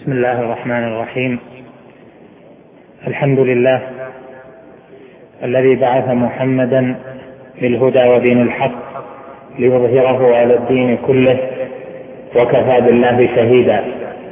بسم الله الرحمن الرحيم. الحمد لله الذي بعث محمدا بالهدى ودين الحق ليظهره على الدين كله وكفى بالله شهيدا.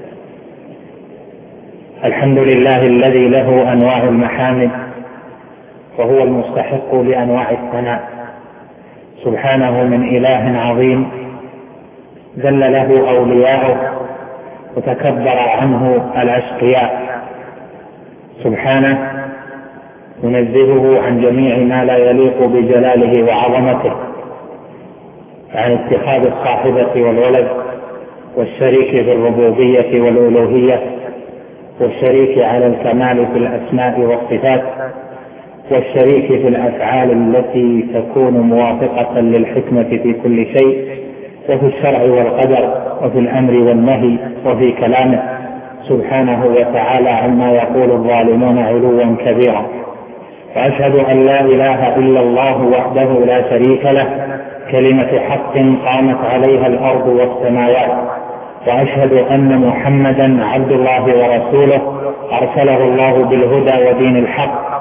الحمد لله الذي له أنواع المحامد وهو المستحق لأنواع الثناء، سبحانه من إله عظيم ذل له أولياؤه وتكبر عنه الأشقياء، سبحانه ينزهه عن جميع ما لا يليق بجلاله وعظمته، عن اتخاذ الصاحبة والولد والشريك في الربوبية والألوهية والشريك على الكمال في الأسماء والصفات والشريك في الأفعال التي تكون موافقة للحكمة في كل شيء وفي الشرع والقدر وفي الأمر والنهي وفي كلامه، سبحانه وتعالى عما يقول الظالمون علوا كبيرا. وأشهد أن لا إله إلا الله وحده لا شريك له، كلمة حق قامت عليها الأرض والسماوات. وأشهد أن محمدا عبد الله ورسوله أرسله الله بالهدى ودين الحق،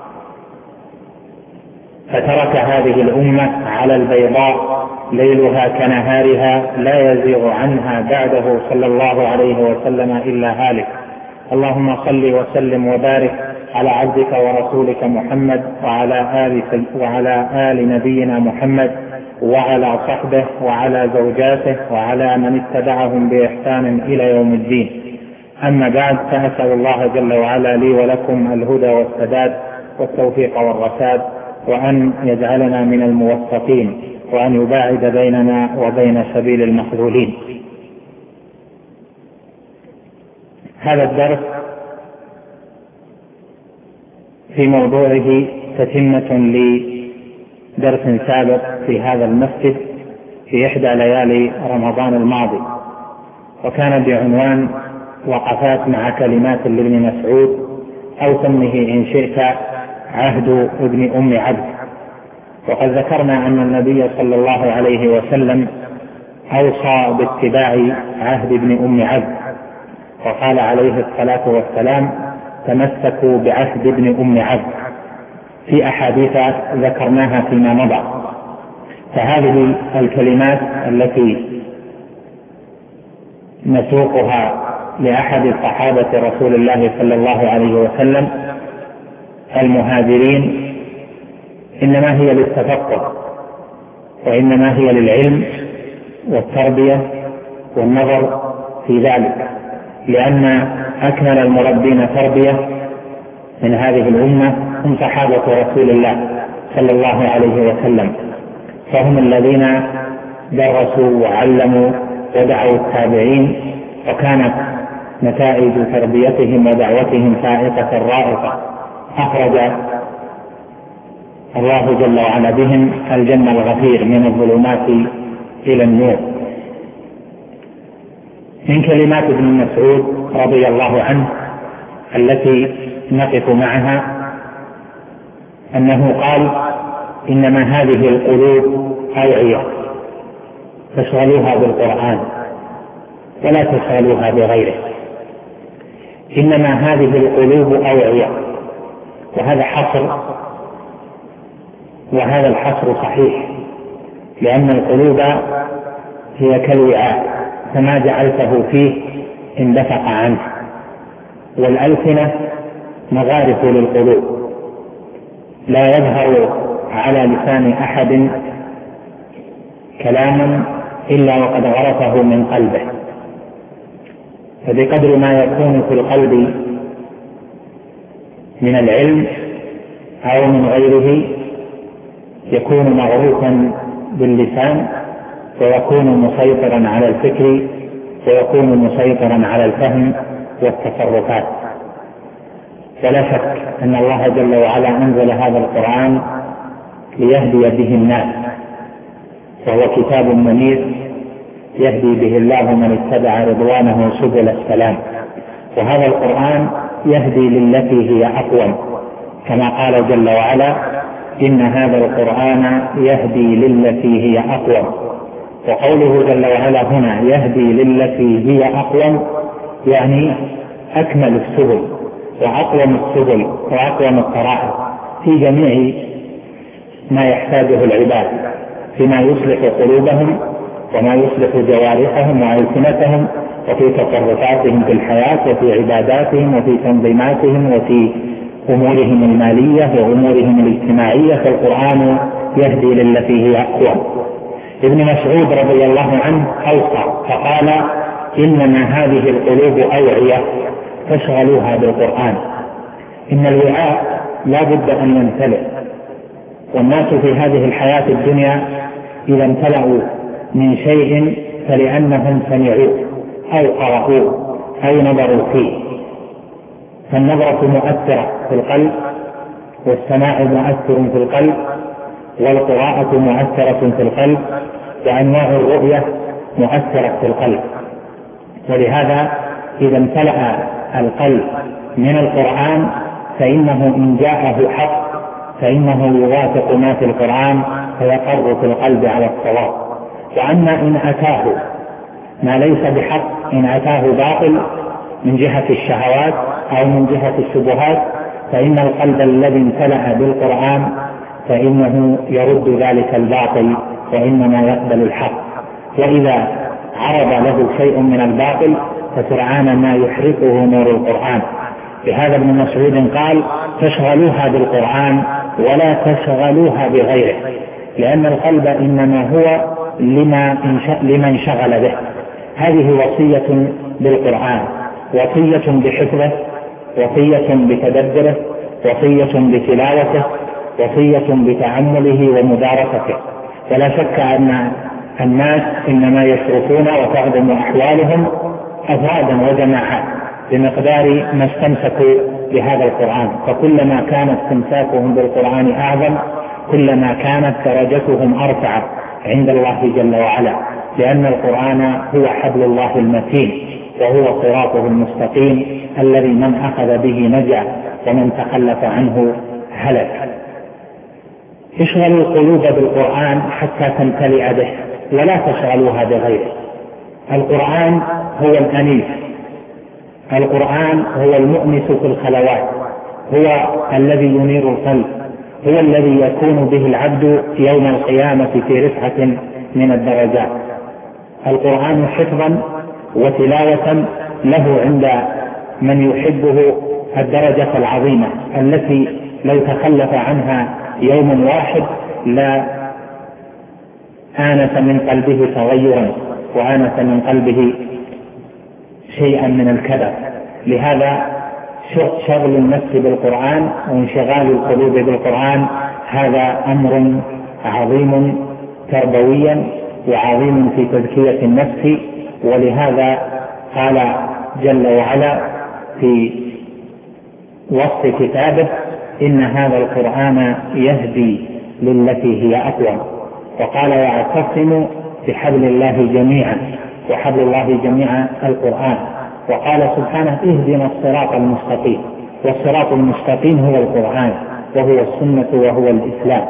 فترك هذه الأمة على البيضاء ليلها كنهارها لا يزيغ عنها بعده صلى الله عليه وسلم إلا هالك. اللهم صل وسلم وبارك على عبدك ورسولك محمد وعلى آل نبينا محمد وعلى صحبه وعلى زوجاته وعلى من اتبعهم بإحسان إلى يوم الدين. أما بعد، فأسأل الله جل وعلا لي ولكم الهدى والسداد والتوفيق والرشاد، وأن يجعلنا من الموفقين، وأن يباعد بيننا وبين سبيل المخذولين. هذا الدرس في موضوعه تتمة لدرس سابق في هذا المسجد في إحدى ليالي رمضان الماضي، وكان بعنوان وقفات مع كلمات لابن مسعود، أو سمه إن شئت عهد ابن أم عبد. وقد ذكرنا أن النبي صلى الله عليه وسلم أوصى باتباع عهد ابن أم عبد، وقال عليه الصلاة والسلام: تمسكوا بعهد ابن أم عبد، في أحاديث ذكرناها فيما مضى. فهذه الكلمات التي نسوقها لأحد صحابة رسول الله صلى الله عليه وسلم المهاجرين إنما هي للتفقه، وإنما هي للعلم والتربية والنظر في ذلك، لأن أكمل المربين تربية من هذه الأمة هم صحابة رسول الله صلى الله عليه وسلم، فهم الذين درسوا وعلموا ودعوا التابعين، وكانت نتائج تربيتهم ودعوتهم فائقة رائقة. أخرج الله جل وعلا بهم الجنة الغفير من الظلمات إلى النور. من كلمات ابن مسعود رضي الله عنه التي نقف معها أنه قال: إنما هذه القلوب أوعية فاشغلوها بالقرآن ولا تشغلوها بغيره. إنما هذه القلوب أوعية، وهذا حصر، وهذا الحصر صحيح، لأن القلوب هي كالوعاء، فما جعلته فيه اندفق عنه، والألسنة مغارف للقلوب، لا يظهر على لسان أحد كلاما إلا وقد غرفه من قلبه. فبقدر ما يكون في القلب من العلم أو من غيره يكون مغروفا باللسان، ويكون مسيطرا على الفكر، ويكون مسيطرا على الفهم والتصرفات. ولا شك أن الله جل وعلا أنزل هذا القرآن ليهدي به الناس، وهو كتاب منير يهدي به الله من اتبع رضوانه سبل السلام. وهذا القرآن يهدي للتي هي أقوم، كما قال جل وعلا: إن هذا القرآن يهدي للتي هي أقوم. وقوله جل وعلا هنا يهدي للتي هي أقوم يعني أكمل السبل وأقوم السبل وأقوم الطرائق في جميع ما يحتاجه العباد، فيما يصلح قلوبهم وما يصلح جوارحهم وألسنتهم، وفي تصرفاتهم في الحياة وفي عباداتهم وفي تنظيماتهم وفي أمورهم المالية وأمورهم الاجتماعية، فالقرآن يهدي للتي هي أقوى. ابن مسعود رضي الله عنه أوصى فقال: إنما هذه القلوب أوعية فاشغلوها بالقرآن. إن الوعاء لا بد أن يمتلئ، والناس في هذه الحياة الدنيا إذا امتلأوا من شيء فلأنهم سمعوه أو قرأوه أو نظروا فيه، فالنظرة مؤثرة في القلب، والسماع مؤثر في القلب، والقراءة مؤثرة في القلب، وأنواع الرؤية مؤثرة في القلب. ولهذا إذا امتلأ القلب من القرآن فإنه إن جاءه حق فإنه يوافق ما في القرآن فيقر في القلب على الصواب. وأما إن أتاه ما ليس بحق، إن أتاه باطل من جهة الشهوات أو من جهة الشبهات، فإن القلب الذي امتلأ بالقرآن فإنه يرد ذلك الباطل وإنما يقبل الحق. وإذا عرض له شيء من الباطل فسرعان ما يحرقه نور القرآن. لهذا ابن مسعود قال: تشغلوها بالقرآن ولا تشغلوها بغيره، لأن القلب إنما هو لمن شغل به. هذه وصية بالقرآن، وصية بحفظه، وصية بتدبره، وصية بتلاوته، وصية بتعمله ومدارسته. ولا شك أن الناس إنما يشرفون وتعظم أحوالهم أفرادا وجماعات بمقدار ما استمسكوا بهذا القرآن، فكلما كان استمساكهم بالقرآن أعظم كلما كانت درجتهم أرفع عند الله جل وعلا، لأن القرآن هو حبل الله المتين وهو صراطه المستقيم الذي من أخذ به نجا ومن تخلف عنه هلك. اشغلوا القلوب بالقرآن حتى تمتلئ به ولا تشغلوها بغيره. القرآن هو الأنيس، القرآن هو المؤنس في الخلوات، هو الذي ينير القلب، هو الذي يكون به العبد يوم القيامة في رفعة من الدرجات. القرآن حفظا وتلاوة له عند من يحبه الدرجة العظيمة التي لو تخلف عنها يوم واحد لا آنس من قلبه تغيرا وآنس من قلبه شيئا من الكدر. لهذا شغل النفس بالقرآن وانشغال القلوب بالقرآن هذا أمر عظيم تربويا وعظيم في تزكية النفس. ولهذا قال جل وعلا في وصف كتابه: إن هذا القرآن يهدي للتي هي أقوم. وقال: واعتصموا بحبل الله جميعا، وحبل الله جميعا القرآن. وقال سبحانه: اهدنا الصراط المستقيم. والصراط المستقيم هو القرآن وهو السنة وهو الإسلام.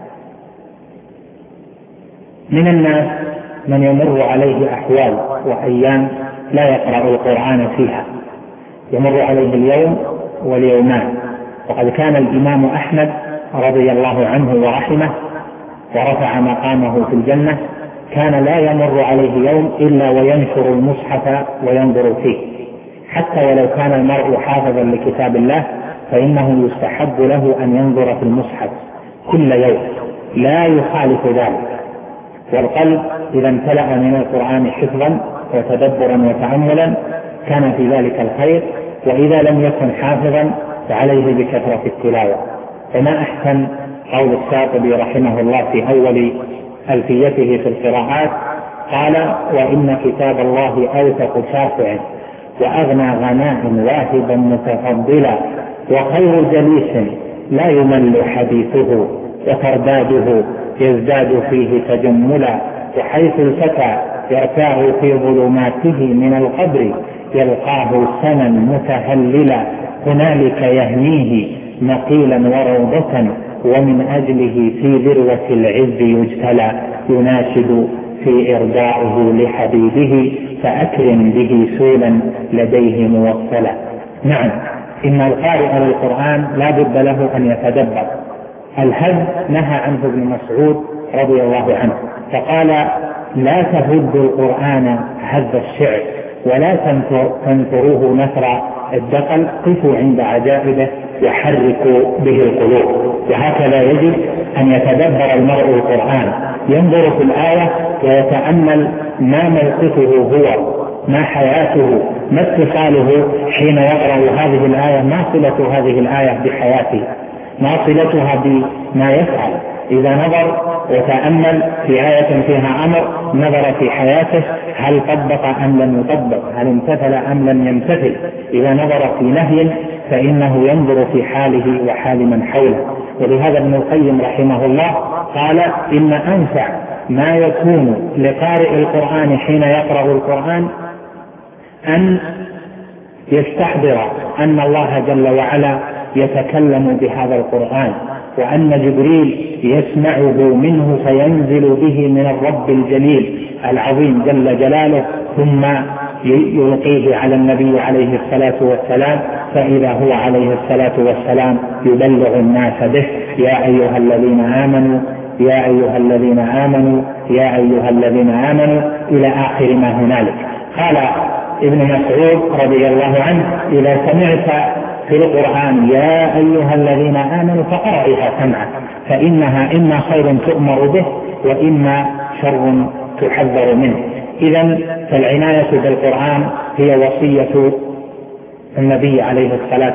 من الناس من يمر عليه أحوال وأيام لا يقرأ القرآن فيها، يمر عليه اليوم واليومان. وقد كان الإمام أحمد رضي الله عنه ورحمه ورفع مقامه في الجنة كان لا يمر عليه يوم إلا وينشر المصحف وينظر فيه، حتى ولو كان المرء حافظا لكتاب الله فإنه يستحب له أن ينظر في المصحف كل يوم لا يخالف ذلك. والقلب إذا امتلأ من القرآن حفظا وتدبرا وتأملا كان في ذلك الخير، وإذا لم يكن حافظا فعليه بكثرة التلاوة. وما أحسن قول الشاطبي رحمه الله في أول ألفيته في القراءات، قال: وإن كتاب الله أوثق شافع وأغنى غناء واهبا متفضلا، وخير جليس لا يمل حديثه وترداده يزداد فيه تجملا، وحيث الفتى يرتاع في ظلماته من القبر يلقاه سنا متهللا، هنالك يهنيه نقيلا وروضة ومن أجله في ذروة العز يجتلى، يناشد في إرضاعه لحبيبه فأكرم به سولا لديه موصلا. نعم، إن القارئ للقرآن لا بد له أن يتدبر. الهز نهى عنه ابن مسعود رضي الله عنه فقال: لا تهدوا القرآن هز الشعر ولا تنثروه نثر الدقل، قفوا عند عجائبه وحركوا به القلوب. وهكذا يجب أن يتدبر المرء القرآن، ينظر في الآية ويتأمل ما موقفه هو، ما حياته، ما اتصاله حين يقرأ هذه الآية، ما صلة هذه الآية بحياته، ما صلتها بما يفعل. إذا نظر وتأمل في آية فيها أمر نظر في حياته، هل طبق أم لم يطبق، هل امتثل أم لم يمتثل. إذا نظر في نهي فإنه ينظر في حاله وحال من حوله. ولهذا ابن القيم رحمه الله قال: إن أنفع ما يكون لقارئ القرآن حين يقرأ القرآن أن يستحضر أن الله جل وعلا يتكلم بهذا القرآن، وأن جبريل يسمعه منه فينزل به من الرب الجليل العظيم جل جلاله، ثم يلقيه على النبي عليه الصلاة والسلام، فإذا هو عليه الصلاة والسلام يبلغ الناس به: يا أيها الذين آمنوا يا أيها الذين آمنوا يا أيها الذين آمنوا، إلى آخر ما هنالك. قال ابن مسعود رضي الله عنه: إذا سمعت في القرآن يا أيها الذين آمنوا فقرئها سمعا، فإنها إما خير تؤمر به وإما شر تحذر منه. إذن فالعناية بالقرآن هي وصية النبي عليه الصلاة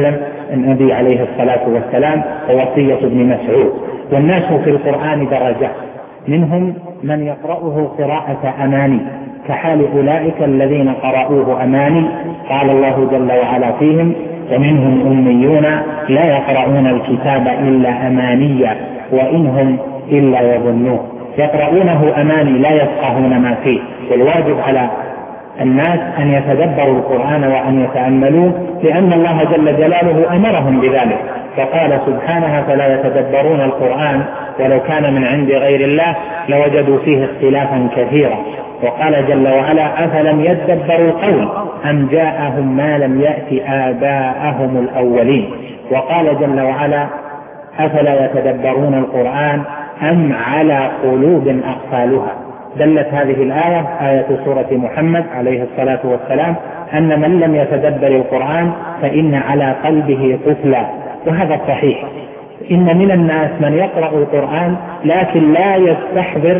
والسلام ووصية ابن مسعود. والناس في القرآن درجات، منهم من يقرأه قراءة أماني كحال أولئك الذين قرأوه أماني، قال الله جل وعلا فيهم: ومنهم أميون لا يقرؤون الكتاب إلا أمانيا وإنهم إلا يظنون. يقرؤونه أماني لا يفقهون ما فيه. والواجب على الناس أن يتدبروا القرآن وأن يتأملوه، لأن الله جل جلاله أمرهم بذلك، فقال سبحانه: فلا يتدبرون القرآن ولو كان من عند غير الله لوجدوا فيه اختلافا كثيرا. وقال جل وعلا: أفلم يدبروا القول أم جاءهم ما لم يأت آباءهم الأولين. وقال جل وعلا: أفلا يتدبرون القرآن أم على قلوب أقفالها. دلت هذه الآية، آية سورة محمد عليه الصلاة والسلام، أن من لم يتدبر القرآن فإن على قلبه قفلا، وهذا صحيح. إن من الناس من يقرأ القرآن لكن لا يستحضر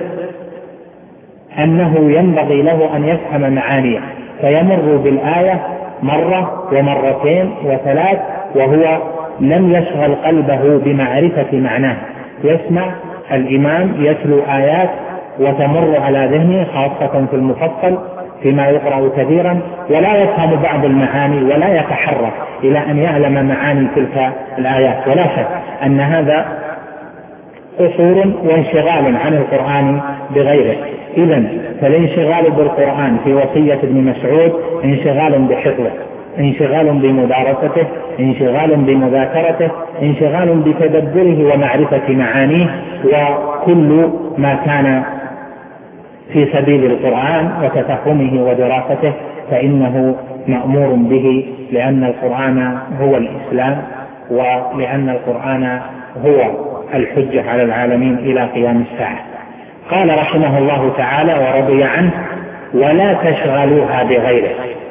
أنه ينبغي له أن يفهم معانيه، فيمر بالآية مرة ومرتين وثلاث وهو لم يشغل قلبه بمعرفة معناه. يسمع الإمام يتلو آيات وتمر على ذهنه، خاصة في المفصل فيما يقرأ كثيرا، ولا يفهم بعض المعاني ولا يتحرك إلى أن يعلم معاني تلك الآيات. ولا شك أن هذا قصور وانشغال عن القرآن بغيره. إذن فالانشغال بالقرآن في وصية ابن مسعود انشغال بحفظه، انشغال بمدارسته، انشغال بمذاكرته، انشغال بتدبره ومعرفة معانيه، وكل ما كان في سبيل القرآن وتفهمه ودراسته فإنه مأمور به، لأن القرآن هو الإسلام، ولأن القرآن هو الحجة على العالمين إلى قيام الساعة. قال رحمه الله تعالى ورضي عنه: ولا تشغلوها بغيره.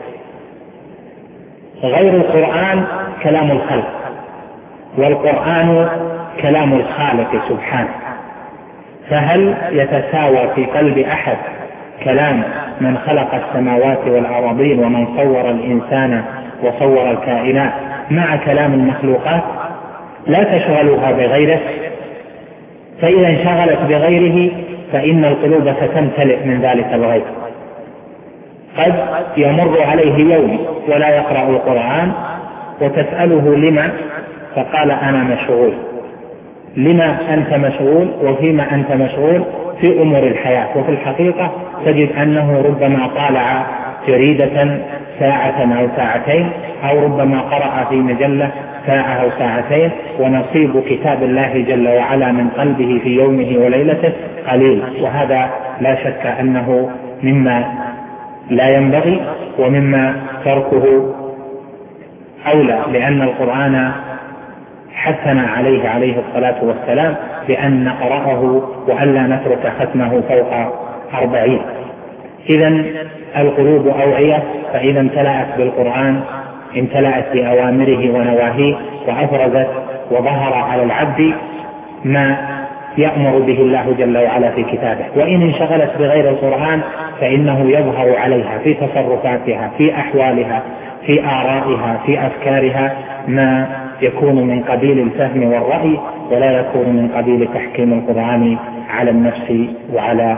غير القرآن كلام الخلق، والقرآن كلام الخالق سبحانه، فهل يتساوى في قلب أحد كلام من خلق السماوات والأراضين ومن صور الإنسان وصور الكائنات مع كلام المخلوقات؟ لا تشغلوها بغيره، فإذا انشغلت بغيره فإن القلوب ستمتلئ من ذلك الغير. قد يمر عليه يوم ولا يقرأ القرآن وتسأله لما، فقال: أنا مشغول. لما أنت مشغول وفيما أنت مشغول؟ في أمور الحياة. وفي الحقيقة تجد أنه ربما طالع جريدة ساعة أو ساعتين، أو ربما قرأ في مجلة ساعة أو ساعتين، ونصيب كتاب الله جل وعلا من قلبه في يومه وليلته قليل. وهذا لا شك أنه مما لا ينبغي ومما تركه أولى، لأن القرآن حثنا عليه الصلاة والسلام بأن نقرأه وألا نترك ختمه فوق 40. إذن القلوب أوعية، فإذا امتلأت بالقرآن امتلأت بأوامره ونواهيه، وأفرزت وظهر على العبد ما يأمر به الله جل وعلا في كتابه. وإن انشغلت بغير القرآن فإنه يظهر عليها في تصرفاتها، في أحوالها، في آرائها، في أفكارها، ما يكون من قبيل الفهم والرأي، ولا يكون من قبيل تحكيم القرآن على النفس وعلى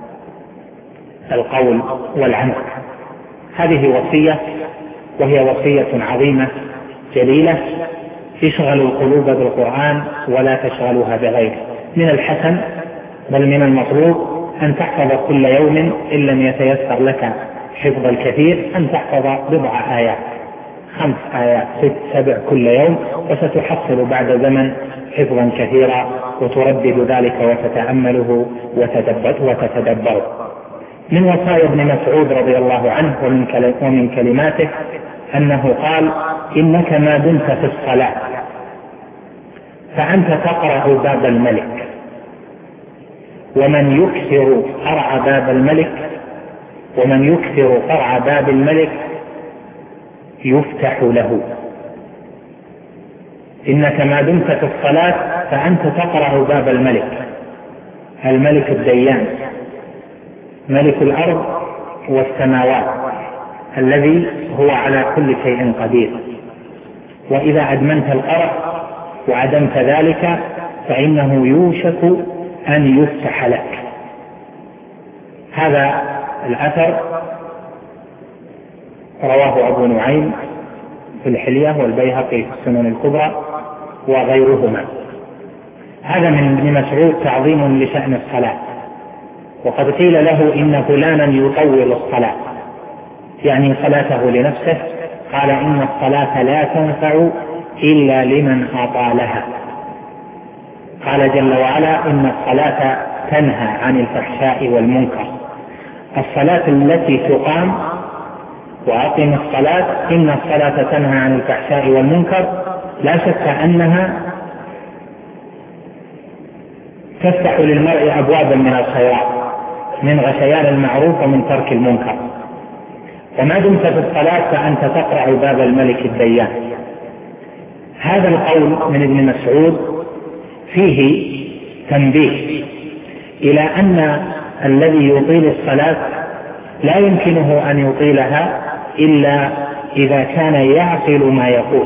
القول والعمل. هذه وصية، وهي وصية عظيمة جليلة: اشغلوا القلوب بالقرآن ولا تشغلوها بغيره. من الحسن بل من المطلوب أن تحفظ كل يوم، إن لم يتيسر لك حفظ الكثير، أن تحفظ بضع آيات، 5 آيات 6 7 كل يوم، وستحصل بعد زمن حفظا كثيرا، وتردد ذلك وتتأمله وتتدبره. من وصايا ابن مسعود رضي الله عنه ومن كلماته أنه قال: إنك ما دمت في الصلاة فأنت تقرأ باب الملك، ومن يكثر قرع باب الملك يفتح له. إنك ما دمت في الصلاة فأنت تقرأ باب الملك الديان، ملك الأرض والسماوات، الذي هو على كل شيء قدير. وإذا أدمنت القرأ وعدمت ذلك فإنه يوشك أن يفتح لك. هذا الأثر رواه أبو نعيم في الحلية والبيهقي في السنن الكبرى وغيرهما. هذا من ابن مسعود تعظيم لشأن الصلاة. وقد قيل له إن فلانا يطول الصلاة، يعني صلاته لنفسه، قال: إن الصلاة لا تنفع إلا لمن أطالها. قال جل وعلا: إن الصلاة تنهى عن الفحشاء والمنكر. الصلاة التي تقام، وأقم الصلاة، إن الصلاة تنهى عن الفحشاء والمنكر، لا شك أنها تفتح للمرء أبوابا من الخيرات، من غشيان المعروف ومن ترك المنكر. وما دمت في الصلاة فأنت تقرأ باب الملك الديان. هذا القول من ابن مسعود فيه تنبيه إلى أن الذي يطيل الصلاة لا يمكنه أن يطيلها إلا إذا كان يعقل ما يقول،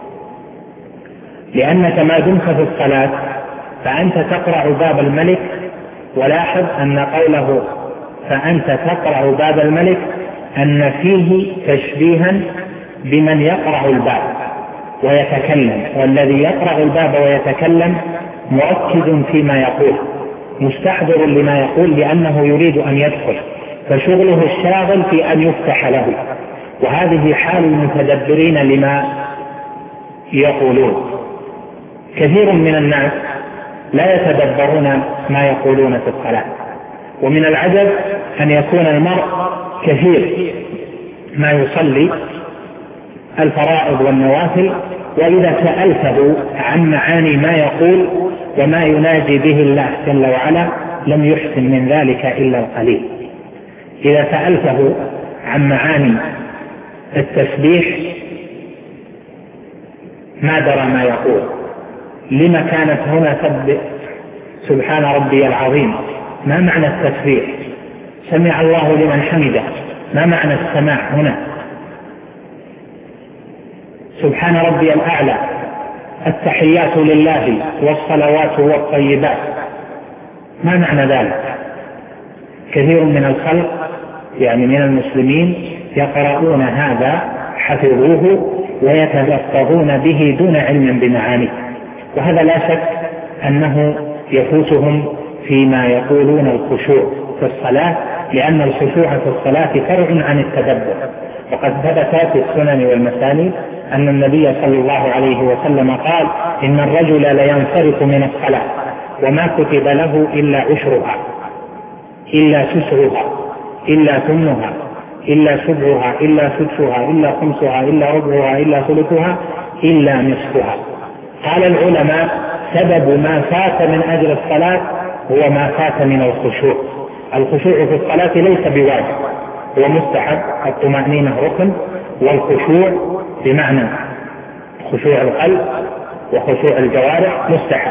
لأنك ما دمت في الصلاة فأنت تقرأ باب الملك. ولاحظ أن قوله فأنت تقرأ باب الملك أن فيه تشبيها بمن يقرأ الباب ويتكلم، والذي يقرأ الباب ويتكلم مؤكد فيما يقول، مستحضر لما يقول، لأنه يريد أن يدخل، فشغله الشاغل في أن يفتح له. وهذه حال المتدبرين لما يقولون. كثير من الناس لا يتدبرون ما يقولون في الصلاة، ومن العجب أن يكون المرء كثير ما يصلي الفرائض والنوافل، وإذا سألته عن معاني ما يقول وما يناجي به الله جل وعلا لم يحسن من ذلك إلا القليل. إذا سألته عن معاني التسبيح ما درى ما يقول. لما كانت هنا سبحان ربي العظيم؟ ما معنى التسبيح؟ سمع الله لمن حمده، ما معنى السماع هنا؟ سبحان ربي الأعلى، التحيات لله والصلوات والطيبات، ما معنى ذلك؟ كثير من الخلق يعني من المسلمين يقرؤون هذا، حفظوه ويتلفظون به دون علم بمعانيه، وهذا لا شك أنه يفوتهم فيما يقولون الخشوع في الصلاة، لأن الخشوع في الصلاة فرع عن التدبر، وقد ثبت في السنن والمسانيد أن النبي صلى الله عليه وسلم قال: إن الرجل لينصرف من الصلاة وما كتب له إلا عشرها، إلا تسعها، إلا ثمنها، إلا سبعها، إلا سدسها، إلا خمسها، إلا ربعها، إلا ثلثها، إلا نصفها. قال العلماء: سبب ما فات من أجل الصلاة هو ما فات من الخشوع. الخشوع في الصلاة ليس بواجب، هو مستحب، الطمأنينة ركن، والخشوع بمعنى خشوع القلب وخشوع الجوارح مستحب،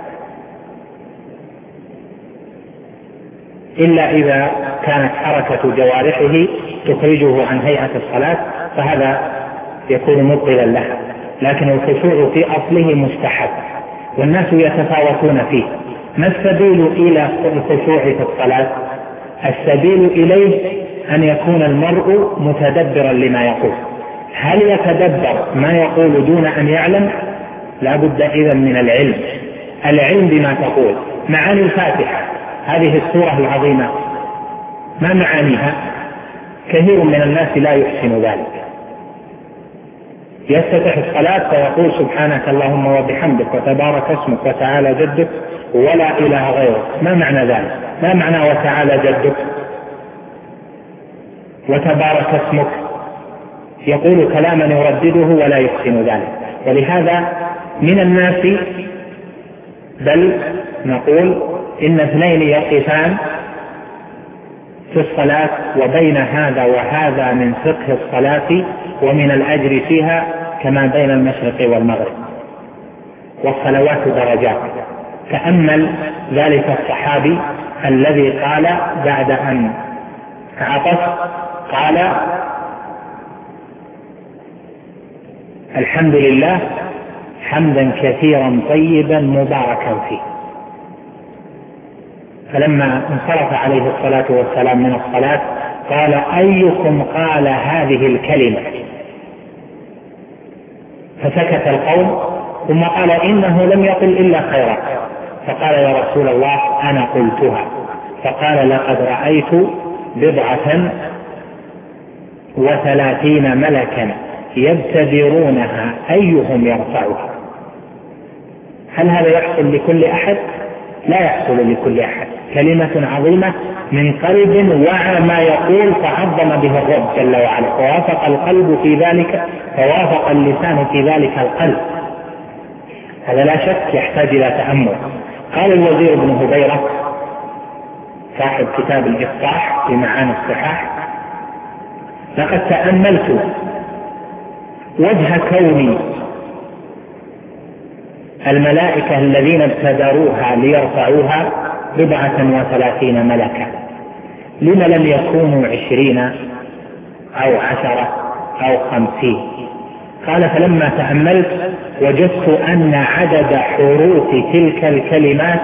إلا إذا كانت حركة جوارحه تخرجه عن هيئة الصلاة فهذا يكون مبطلا لها، لكن الخشوع في أصله مستحب والناس يتفاوتون فيه. ما السبيل إلى الخشوع في الصلاة؟ السبيل إليه أن يكون المرء متدبرا لما يقول. هل يتدبر ما يقول دون أن يعلم؟ لا بد إذن من العلم بما تقول. معاني الفاتحة هذه السورة العظيمة ما معانيها؟ كثير من الناس لا يحسن ذلك، يفتتح الصلاة فيقول: سبحانك اللهم وبحمدك وتبارك اسمك وتعالى جدك ولا إله غيرك. ما معنى ذلك؟ ما معنى وتعالى جدك وتبارك اسمك؟ يقول كلاما يردده ولا يحسن ذلك. ولهذا من الناس بل نقول إن اثنين يقفان في الصلاة، وبين هذا وهذا من فقه الصلاة ومن الأجر فيها كما بين المشرق والمغرب، والصلوات درجات. تأمل ذلك الصحابي الذي قال بعد أن عطس قال: الحمد لله حمدا كثيرا طيبا مباركا فيه. فلما انصرف عليه الصلاة والسلام من الصلاة قال: أيكم قال هذه الكلمة؟ فسكت القوم، ثم قال: إنه لم يقل إلا خيرا. فقال: يا رسول الله أنا قلتها. فقال: لقد رأيت 39 ملكا يبتدرونها أيهم يرفعها. هل هذا يحصل لكل أحد؟ لا يحصل لكل أحد. كلمة عظيمة من قلب وعى ما يقول فعظم به الرب جل وعلا، فوافق القلب في ذلك، فوافق اللسان في ذلك القلب. هذا لا شك يحتاج إلى تأمل. قال الوزير بن هبيرة صاحب كتاب الإفصاح في معاني الصحاح: لقد تأملت وجه كون الملائكة الذين ابتدروها ليرفعوها 39 ملكا، لما لم يكونوا 20 أو 10 أو 50؟ قال: فلما تأملت وجدت أن عدد حروف تلك الكلمات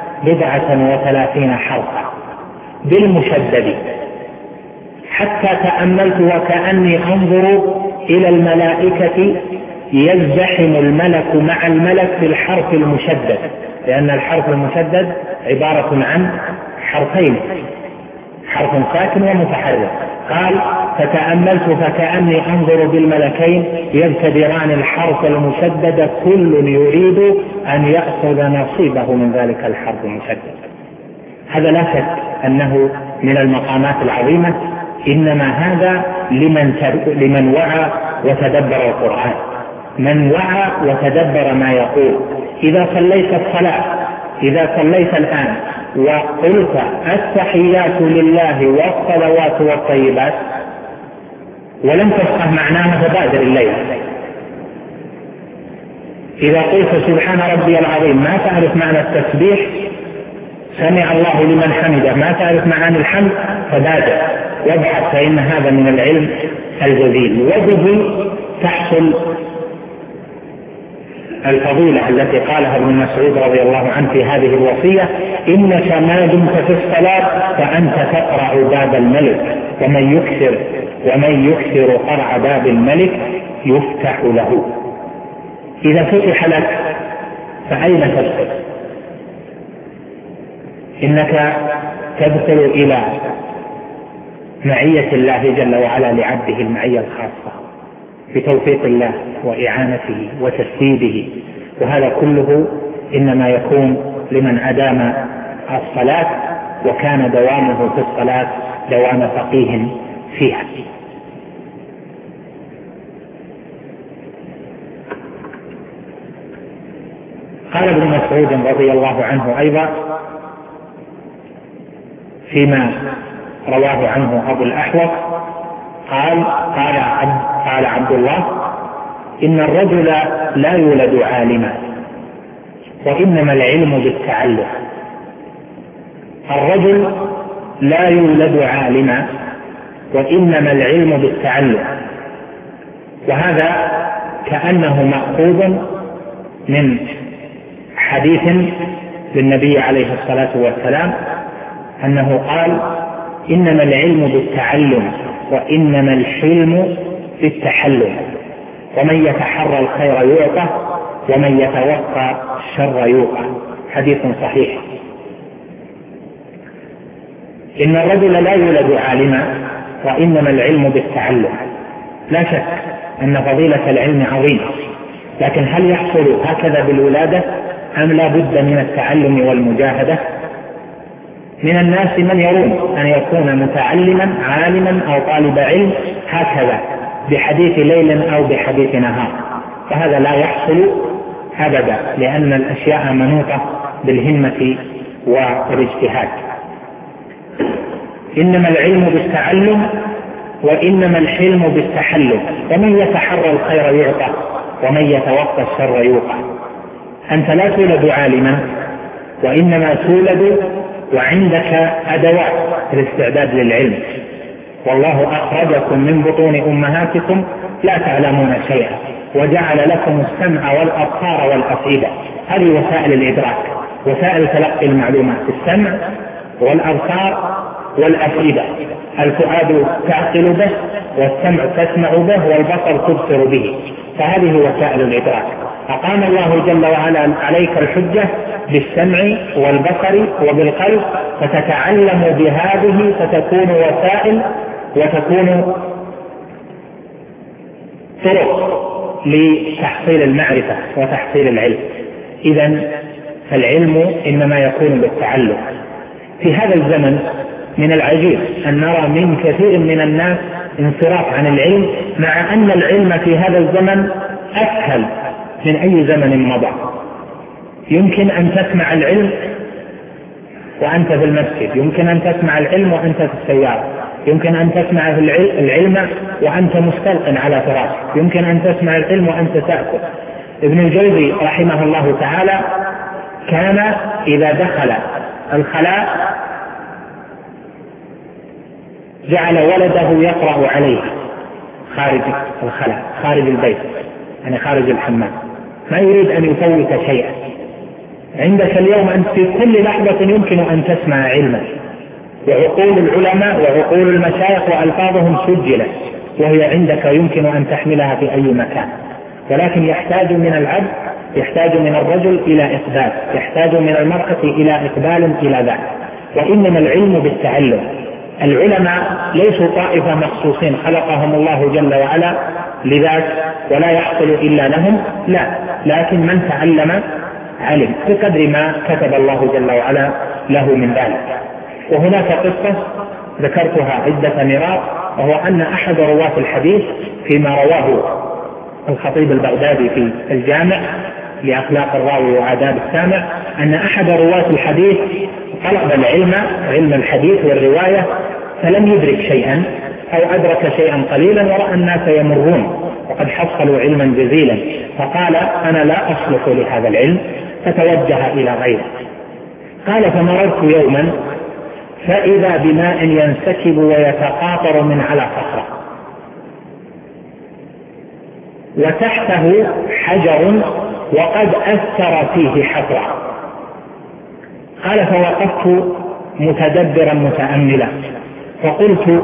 39 حرفا بالمشدد، حتى تأملت وكأني أنظر إلى الملائكة يزدحم الملك مع الملك بالحرف المشدد، لأن الحرف المشدد عبارة عن حرفين، حرف ساكن ومتحرك. قال: فتأملت فكأني أنظر بالملكين يبتدران الحرف المشدد، كل يريد أن يأخذ نصيبه من ذلك الحرف المشدد. هذا لا شك أنه من المقامات العظيمة، إنما هذا لمن وعى وتدبر القرآن، من وعى وتدبر ما يقول. إذا صليت الصلاة، إذا صليت الآن وقلت التحيات لله والصلوات والطيبات ولم تفقه معناها فبادر الليل. إذا قلت سبحان ربي العظيم ما تعرف معنى التسبيح، سمع الله لمن حمده ما تعرف معنى الحمد، فبادر وابحث، فإن هذا من العلم الجزيل، وبه تحصل الفضيلة التي قالها ابن مسعود رضي الله عنه في هذه الوصية: إنك ما دمت في الصلاة فأنت تقرع باب الملك، ومن يكثر قرع باب الملك يفتح له. إذا فتح لك فأين تدخل؟ إنك تدخل إلى معية الله جل وعلا لعبده المعية الخاصة بتوفيق الله وإعانته وتسديده، وهذا كله إنما يكون لمن أدام الصلاة وكان دوامه في الصلاة دوام فقيه فيها. قال ابن مسعود رضي الله عنه أيضا فيما رواه عنه أبو الأحوص قال عبد الله: إن الرجل لا يولد عالما وإنما العلم بالتعلم. الرجل لا يولد عالما وإنما العلم بالتعلم، وهذا كأنه مأخوذ من حديث للنبي عليه الصلاة والسلام أنه قال: إنما العلم بالتعلم وإنما الحلم بالتحلم، ومن يتحرى الخير يعطى ومن يتوقى الشر يوقى. حديث صحيح. إن الرجل لا يولد عالما وإنما العلم بالتعلم. لا شك أن فضيلة العلم عظيمة، لكن هل يحصل هكذا بالولادة أم لا بد من التعلم والمجاهدة؟ من الناس من يرون أن يكون متعلما عالما أو طالب علم هكذا بحديث ليل أو بحديث نهار، فهذا لا يحصل أبدا، لأن الأشياء منوطة بالهمة والاجتهاد. إنما العلم بالتعلم وإنما الحلم بالتحلم، ومن يتحرى الخير يعطى ومن يتوقى الشر يوقى. أنت لا تولد عالما، وإنما تولد وعندك أدوات الاستعداد للعلم. والله أخرجكم من بطون أمهاتكم لا تعلمون شيئا وجعل لكم السمع والأبصار والأفئدة. هذه وسائل الإدراك، وسائل تلقي المعلومات: السمع والأبصار والأفئدة. الفؤاد تعقل به، والسمع تسمع به، والبصر تبصر به، فهذه وسائل الإدراك. أقام الله جل وعلا عليك الحجة بالسمع والبصر وبالقلب، فتتعلم بهذه فتكون وسائل وتكون طرق لتحصيل المعرفة وتحصيل العلم. إذن فالعلم إنما يكون بالتعلم. في هذا الزمن من العجيب أن نرى من كثير من الناس انصراف عن العلم، مع أن العلم في هذا الزمن أسهل من أي زمن مضى. يمكن أن تسمع العلم وأنت في المسجد، يمكن أن تسمع العلم وأنت في السيارة، يمكن أن تسمع العلم وأنت مستلق على فراشك، يمكن أن تسمع العلم وأنت تأكل. ابن الجوزي رحمه الله تعالى كان إذا دخل الخلاء جعل ولده يقرأ عليه خارج الخلاء، خارج البيت، يعني خارج الحمام، ما يريد أن يفوت شيئا. عندك اليوم أنت في كل لحظة يمكن أن تسمع علما، وعقول العلماء وعقول المشايخ وألفاظهم سجلت، وهي عندك يمكن أن تحملها في أي مكان. ولكن يحتاج من العبد، يحتاج من الرجل إلى إقبال، يحتاج من المرأة إلى إقبال إلى ذلك. وإنما العلم بالتعلم. العلماء ليسوا طائفة مخصوصين خلقهم الله جل وعلا لذات ولا يحصل إلا لهم، لا، لكن من تعلم علم بقدر ما كتب الله جل وعلا له من ذلك. وهناك قصة ذكرتها عدة مرات، وهو أن أحد رواة الحديث فيما رواه الخطيب البغدادي في الجامع لأخلاق الراوي وآداب السامع، أن أحد رواة الحديث طلب العلم، علم الحديث والرواية، فلم يدرك شيئا أو أدرك شيئا قليلا، ورأى الناس يمرون وقد حصلوا علما جزيلا، فقال: أنا لا أصلح لهذا العلم، فتوجه إلى غيره. قال: فمررت يوما فإذا بماء ينسكب ويتقاطر من على صخرة، وتحته حجر وقد أثر فيه حفرة. قال: فوقفت متدبرا متأملا، فقلت: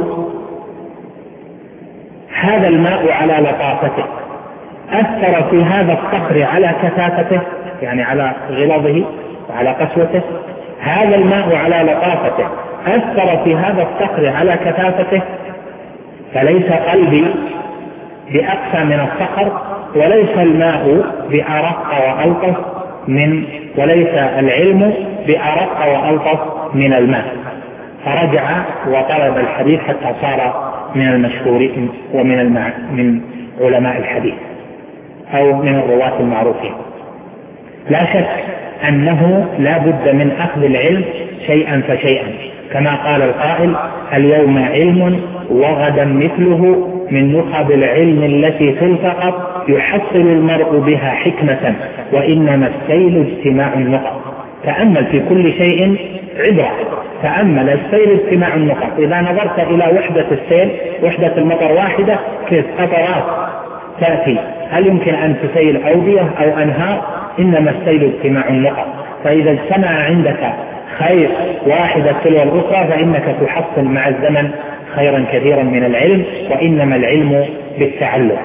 هذا الماء على لطافته أثر في هذا الصخر على كثافته، يعني على غلاظه وعلى قسوته. هذا الماء على لطافته أثر في هذا الصخر على كثافته، فليس قلبي بأقسى من الصخر، وليس الماء بأرق وألطف وليس العلم بأرق وألطف من الماء. فرجع وطلب الحديث حتى صار من المشهورين من علماء الحديث أو من الرواة المعروفين. لا شك أنه لا بد من أخذ العلم شيئا فشيئا، كما قال القائل: اليوم علم وغدا مثله، من نخب العلم التي تلتقط، يحصل المرء بها حكمة، وإنما السيل اجتماع النقط. تأمل في كل شيء عبرة، تأمل السيل اجتماع النقط. إذا نظرت إلى وحدة السيل، وحدة المطر واحدة، كيف قطرات تأتي، هل يمكن أن تسيل أودية أو أنهار؟ إنما السيل اجتماع النقط. فإذا اجتمع عندك خير واحدة تلو الأخرى فإنك تحصل مع الزمن خيرا كثيرا من العلم، وإنما العلم بالتعلم.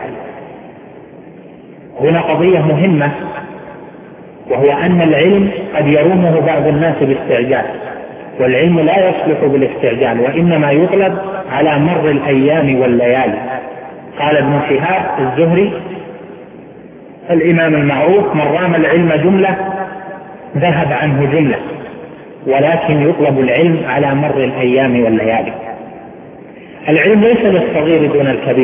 هنا قضية مهمة، وهو أن العلم قد يرومه بعض الناس بالاستعجال، والعلم لا يصلح بالاستعجال، وإنما يطلب على مر الأيام والليالي. قال ابن شهاب الزهري الإمام المعروف: من رام العلم جملة ذهب عنه جملة، ولكن يطلب العلم على مر الأيام والليالي. العلم ليس للصغير دون الكبير،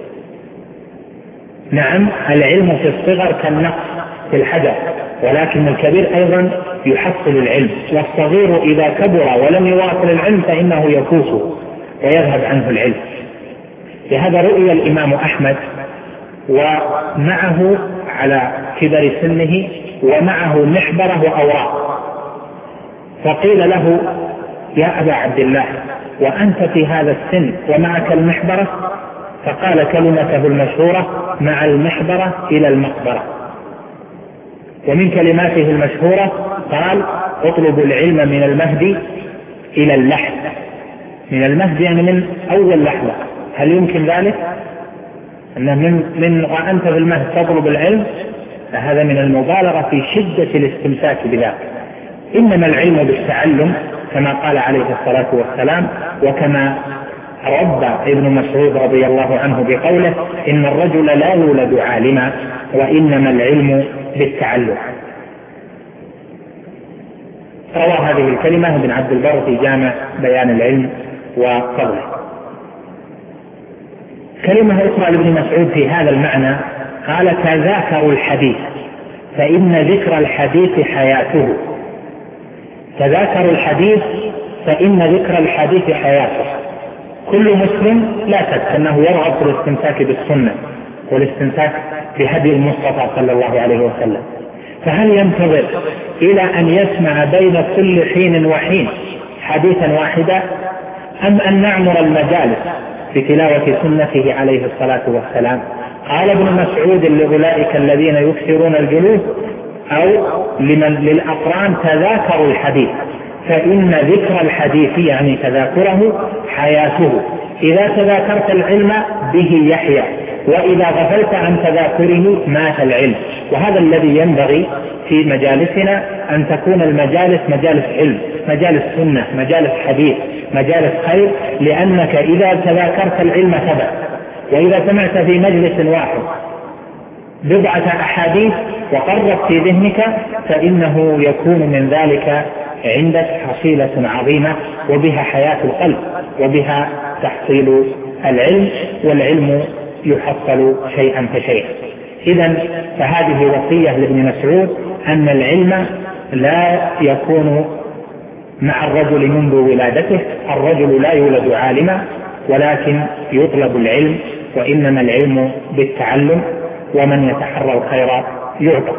نعم العلم في الصغر كالنقص في الحدث، ولكن الكبير أيضا يحصل العلم، والصغير إذا كبر ولم يواصل العلم فإنه يفوز ويذهب عنه العلم. لهذا رؤي الإمام أحمد ومعه على كبر سنه ومعه محبرة وأوراق، فقيل له: يا أبا عبد الله، وأنت في هذا السن ومعك المحبرة؟ فقال كلمته المشهورة: مع المحبرة إلى المقبرة. ومن كلماته المشهورة قال: اطلب العلم من المهد إلى اللحد. من المهد يعني من أول لحظة. هل يمكن ذلك؟ أنه من وأنت في المهد تطلب العلم؟ فهذا من المبالغة في شدة الاستمساك بذلك. إنما العلم بالتعلم كما قال عليه الصلاة والسلام، وكما رد ابن مسعود رضي الله عنه بقوله: إن الرجل لا يولد عالما، وإنما العلم بالتعلم. روى هذه الكلمة ابن عبد البر في جامع بيان العلم وفضله. كلمة أخرى لابن مسعود في هذا المعنى قال: تذاكروا الحديث فإن ذكر الحديث حياته. تذاكروا الحديث فإن ذكر الحديث حياته. كل مسلم لا شك أنه يرغب في الاستمساك بالسنة والاستمساك بهدي المصطفى صلى الله عليه وسلم، فهل ينتظر إلى أن يسمع بين كل حين وحين حديثا واحدا، أم أن نعمر المجالس بتلاوة سنته عليه الصلاة والسلام؟ قال ابن مسعود: لأولئك الذين يكثرون الجلوس أو للأقران تذاكروا الحديث فإن ذكر الحديث يعني تذاكره حياته. إذا تذاكرت العلم به يحيا، وإذا غفلت عن تذاكره مات العلم. وهذا الذي ينبغي في مجالسنا، أن تكون المجالس مجالس علم، مجالس سنة، مجالس حديث، مجالس خير، لأنك إذا تذاكرت العلم ثبت. وإذا سمعت في مجلس واحد بضعة أحاديث وقرت في ذهنك فإنه يكون من ذلك عندك حصيلة عظيمة، وبها حياة القلب، وبها تحصيل العلم، والعلم يحصل شيئا فشيئا. إذن فهذه وصية لابن مسعود، أن العلم لا يكون مع الرجل منذ ولادته. الرجل لا يولد عالما، ولكن يطلب العلم، وإنما العلم بالتعلم، ومن يتحرى الخير يعطى.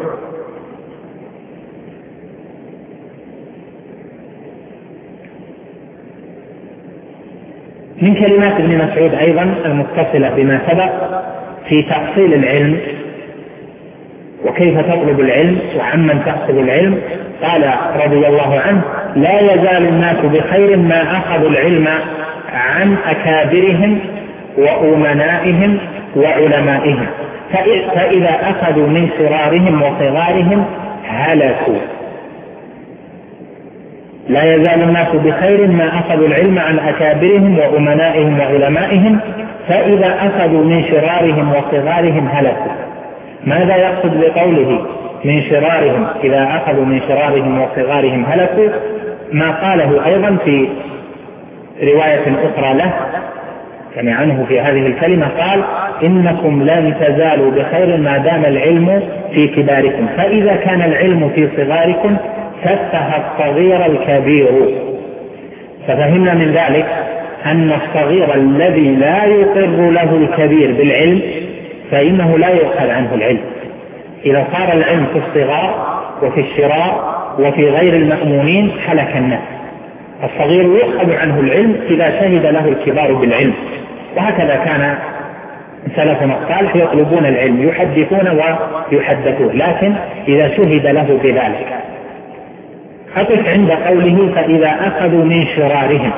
من كلمات ابن مسعود أيضا المتصلة بما سبق في تحصيل العلم وكيف تطلب العلم وعمن تحصل العلم، قال رضي الله عنه: لا يزال الناس بخير ما أخذوا العلم عن أكابرهم وأمنائهم وعلمائهم، فإذا أخذوا من صغارهم وصغارهم هلكوا. لا يزال الناس بخير ما أخذوا العلم عن أكابرهم وأمنائهم وعلمائهم، فإذا أخذوا من شرارهم وصغارهم هلكوا. ماذا يقصد بقوله من شرارهم؟ إذا أخذوا من شرارهم وصغارهم هلكوا، ما قاله أيضا في رواية أخرى له يعني عنه في هذه الكلمة، قال إنكم لن تزالوا بخير ما دام العلم في كباركم، فإذا كان العلم في صغاركم فسه الصغير الكبير. ففهمنا من ذلك أن الصغير الذي لا يقر له الكبير بالعلم فإنه لا يؤخذ عنه العلم. إذا صار العلم في الصغار وفي الشرار وفي غير المأمونين هلك الناس. الصغير يؤخذ عنه العلم إذا شهد له الكبار بالعلم، وهكذا كان سلفنا الصالح يطلبون العلم، يحدثون ويحدثون، لكن إذا شهد له بذلك. أقف عند قوله فإذا أخذوا من شرارهم.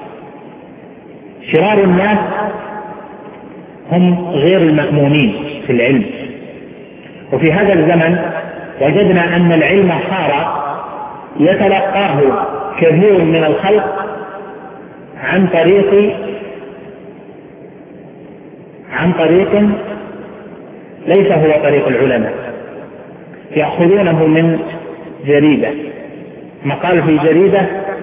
شرار الناس هم غير المأمونين في العلم. وفي هذا الزمن وجدنا أن العلم صار يتلقاه كثير من الخلق عن طريق ليس هو طريق العلماء. يأخذونه من جريدة، مقال في جريدة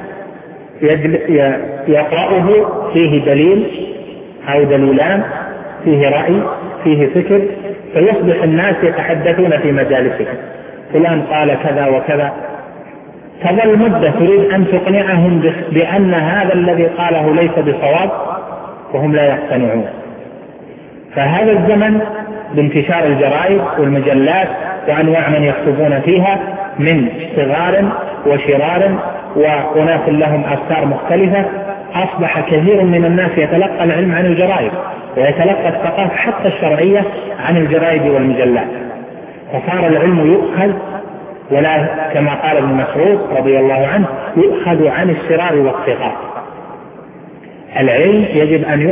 يقرأه فيه دليل أو دليلان، فيه رأي، فيه فكر، فيصبح الناس يتحدثون في مجالسهم فلان قال كذا وكذا. تظل مدة تريد أن تقنعهم بأن هذا الذي قاله ليس بصواب وهم لا يقتنعون. فهذا الزمن بانتشار الجرائد والمجلات وأنواع من يكتبون فيها من صغار وشرار وأناس لهم أفكار مختلفة، أصبح كثير من الناس يتلقى العلم عن الجرائد ويتلقى الثقافة حتى الشرعية عن الجرائد والمجلات، فصار العلم يؤخذ ولا كما قال ابن مسعود رضي الله عنه يؤخذ عن الشرار والصغار. العلم يجب أن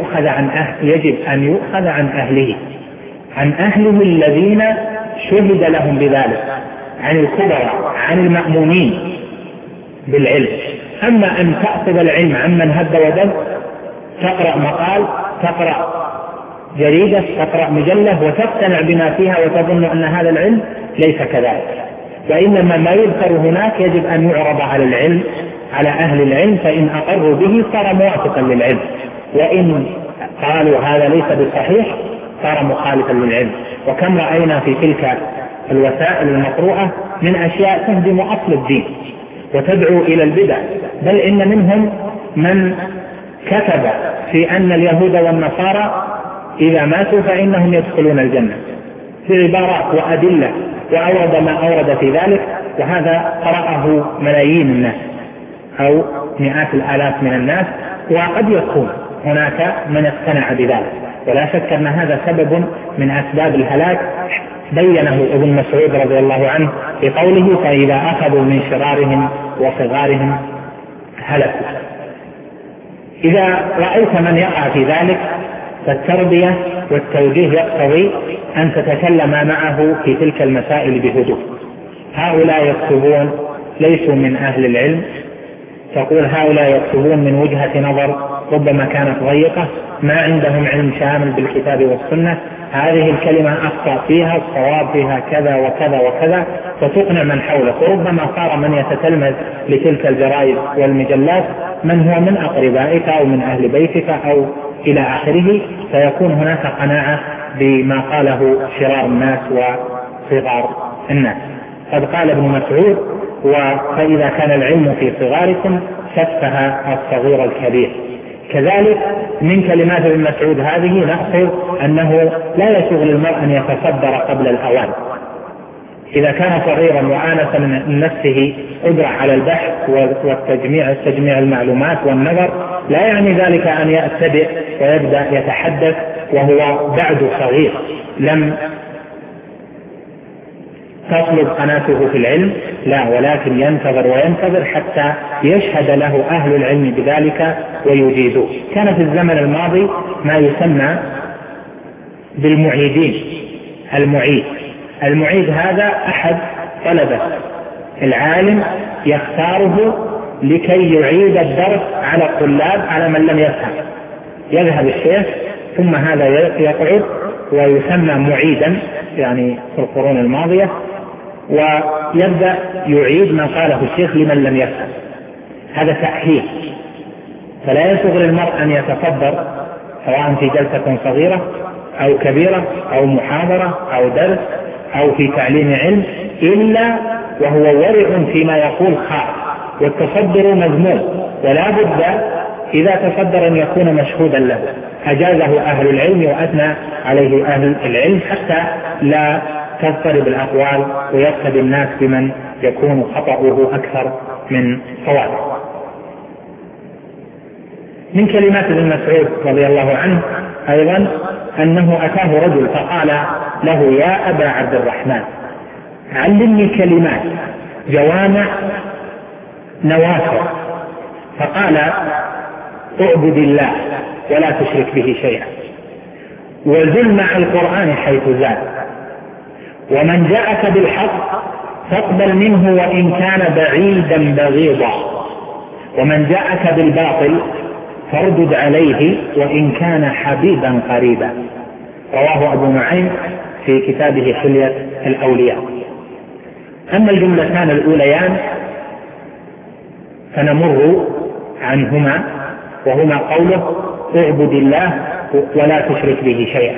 يؤخذ عن أهله، عن أهله الذين شهد لهم بذلك، عن الكبراء، عن المأمونين بالعلم. أما أن تأخذ العلم عمن هب ودب، تقرأ مقال، تقرأ جريدة، تقرأ مجلة وتقتنع بما فيها وتظن أن هذا العلم، ليس كذلك. وإنما ما يذكر هناك يجب أن يعرض على العلم، على أهل العلم، فإن أقروا به صار موافقا للعلم، وإن قالوا هذا ليس بصحيح صار مخالفا للعلم. وكم رأينا في تلك الوسائل المقروءة من أشياء تهدم أصل الدين وتدعو إلى البدع، بل إن منهم من كتب في أن اليهود والنصارى إذا ماتوا فإنهم يدخلون الجنة في عبارات وأدلة، وأورد ما أورد في ذلك، وهذا قرأه ملايين الناس أو مئات الآلاف من الناس، وقد يكون هناك من اقتنع بذلك، ولا شك أن هذا سبب من أسباب الهلاك بينه ابن مسعود رضي الله عنه بقوله فإذا أخذوا من شرارهم وصغارهم هلكوا. إذا رأيت من يقع في ذلك فالتربية والتوجيه يقتضي أن تتكلم معه في تلك المسائل بهدوء. هؤلاء يكتبون ليسوا من أهل العلم، تقول هؤلاء يكتبون من وجهة نظر ربما كانت ضيقة، ما عندهم علم شامل بالكتاب والسنة، هذه الكلمة أخطأ فيها، الصواب فيها كذا وكذا وكذا، فتقنع من حولك. وربما صار من يتتلمذ لتلك الجرائد والمجلات من هو من أقربائك أو من أهل بيتك أو إلى آخره، فيكون هناك قناعة بما قاله شرار الناس وصغار الناس. قد قال ابن مسعود فإذا كان العلم في صغاركم سفه الصغير الكبير. كذلك من كلمات ابن مسعود هذه نأخذ أنه لا يسوغ للمرء أن يتصدر قبل الأوان. إذا كان صغيرا وآنس من نفسه قدرة على البحث والتجميع المعلومات والنظر، لا يعني ذلك أن يبتدئ ويبدأ يتحدث وهو بعد صغير لم تطلب قناته في العلم، لا، ولكن ينتظر حتى يشهد له أهل العلم بذلك ويجيزوه. كان في الزمن الماضي ما يسمى بالمعيدين. المعيد هذا أحد طلبة العالم يختاره لكي يعيد الدرس على الطلاب على من لم يفهم. يذهب الشيخ ثم هذا يقعد ويسمى معيدا يعني في القرون الماضية، ويبدأ يعيد ما قاله الشيخ لمن لم يفهم. هذا تأهيل. فلا يسوغ للمرء أن يتصدر سواء في جلسة صغيرة أو كبيرة أو محاضرة أو درس أو في تعليم علم إلا وهو ورع فيما يقول خاص، والتصدر مذموم، ولا بد إذا تصدر أن يكون مشهودا له، أجازه أهل العلم وأثنى عليه أهل العلم حتى لا تضطرب الأقوال ويقتدي الناس بمن يكون خطأه أكثر من صوابه. من كلمات ابن مسعود رضي الله عنه أيضا أنه أتاه رجل فقال له: يا أبا عبد الرحمن، علمني كلمات جوامع نوافع. فقال: اعبد الله ولا تشرك به شيئا، وزل مع القرآن حيث زال، ومن جاءك بالحق فاقبل منه وإن كان بعيدا بغيضا، ومن جاءك بالباطل فاردد عليه وإن كان حبيبا قريبا. رواه أبو نعيم في كتابه حلية الأولياء. أما الجملتان الأوليان فنمر عنهما، وهما قوله: اعبد الله ولا تشرك به شيئا،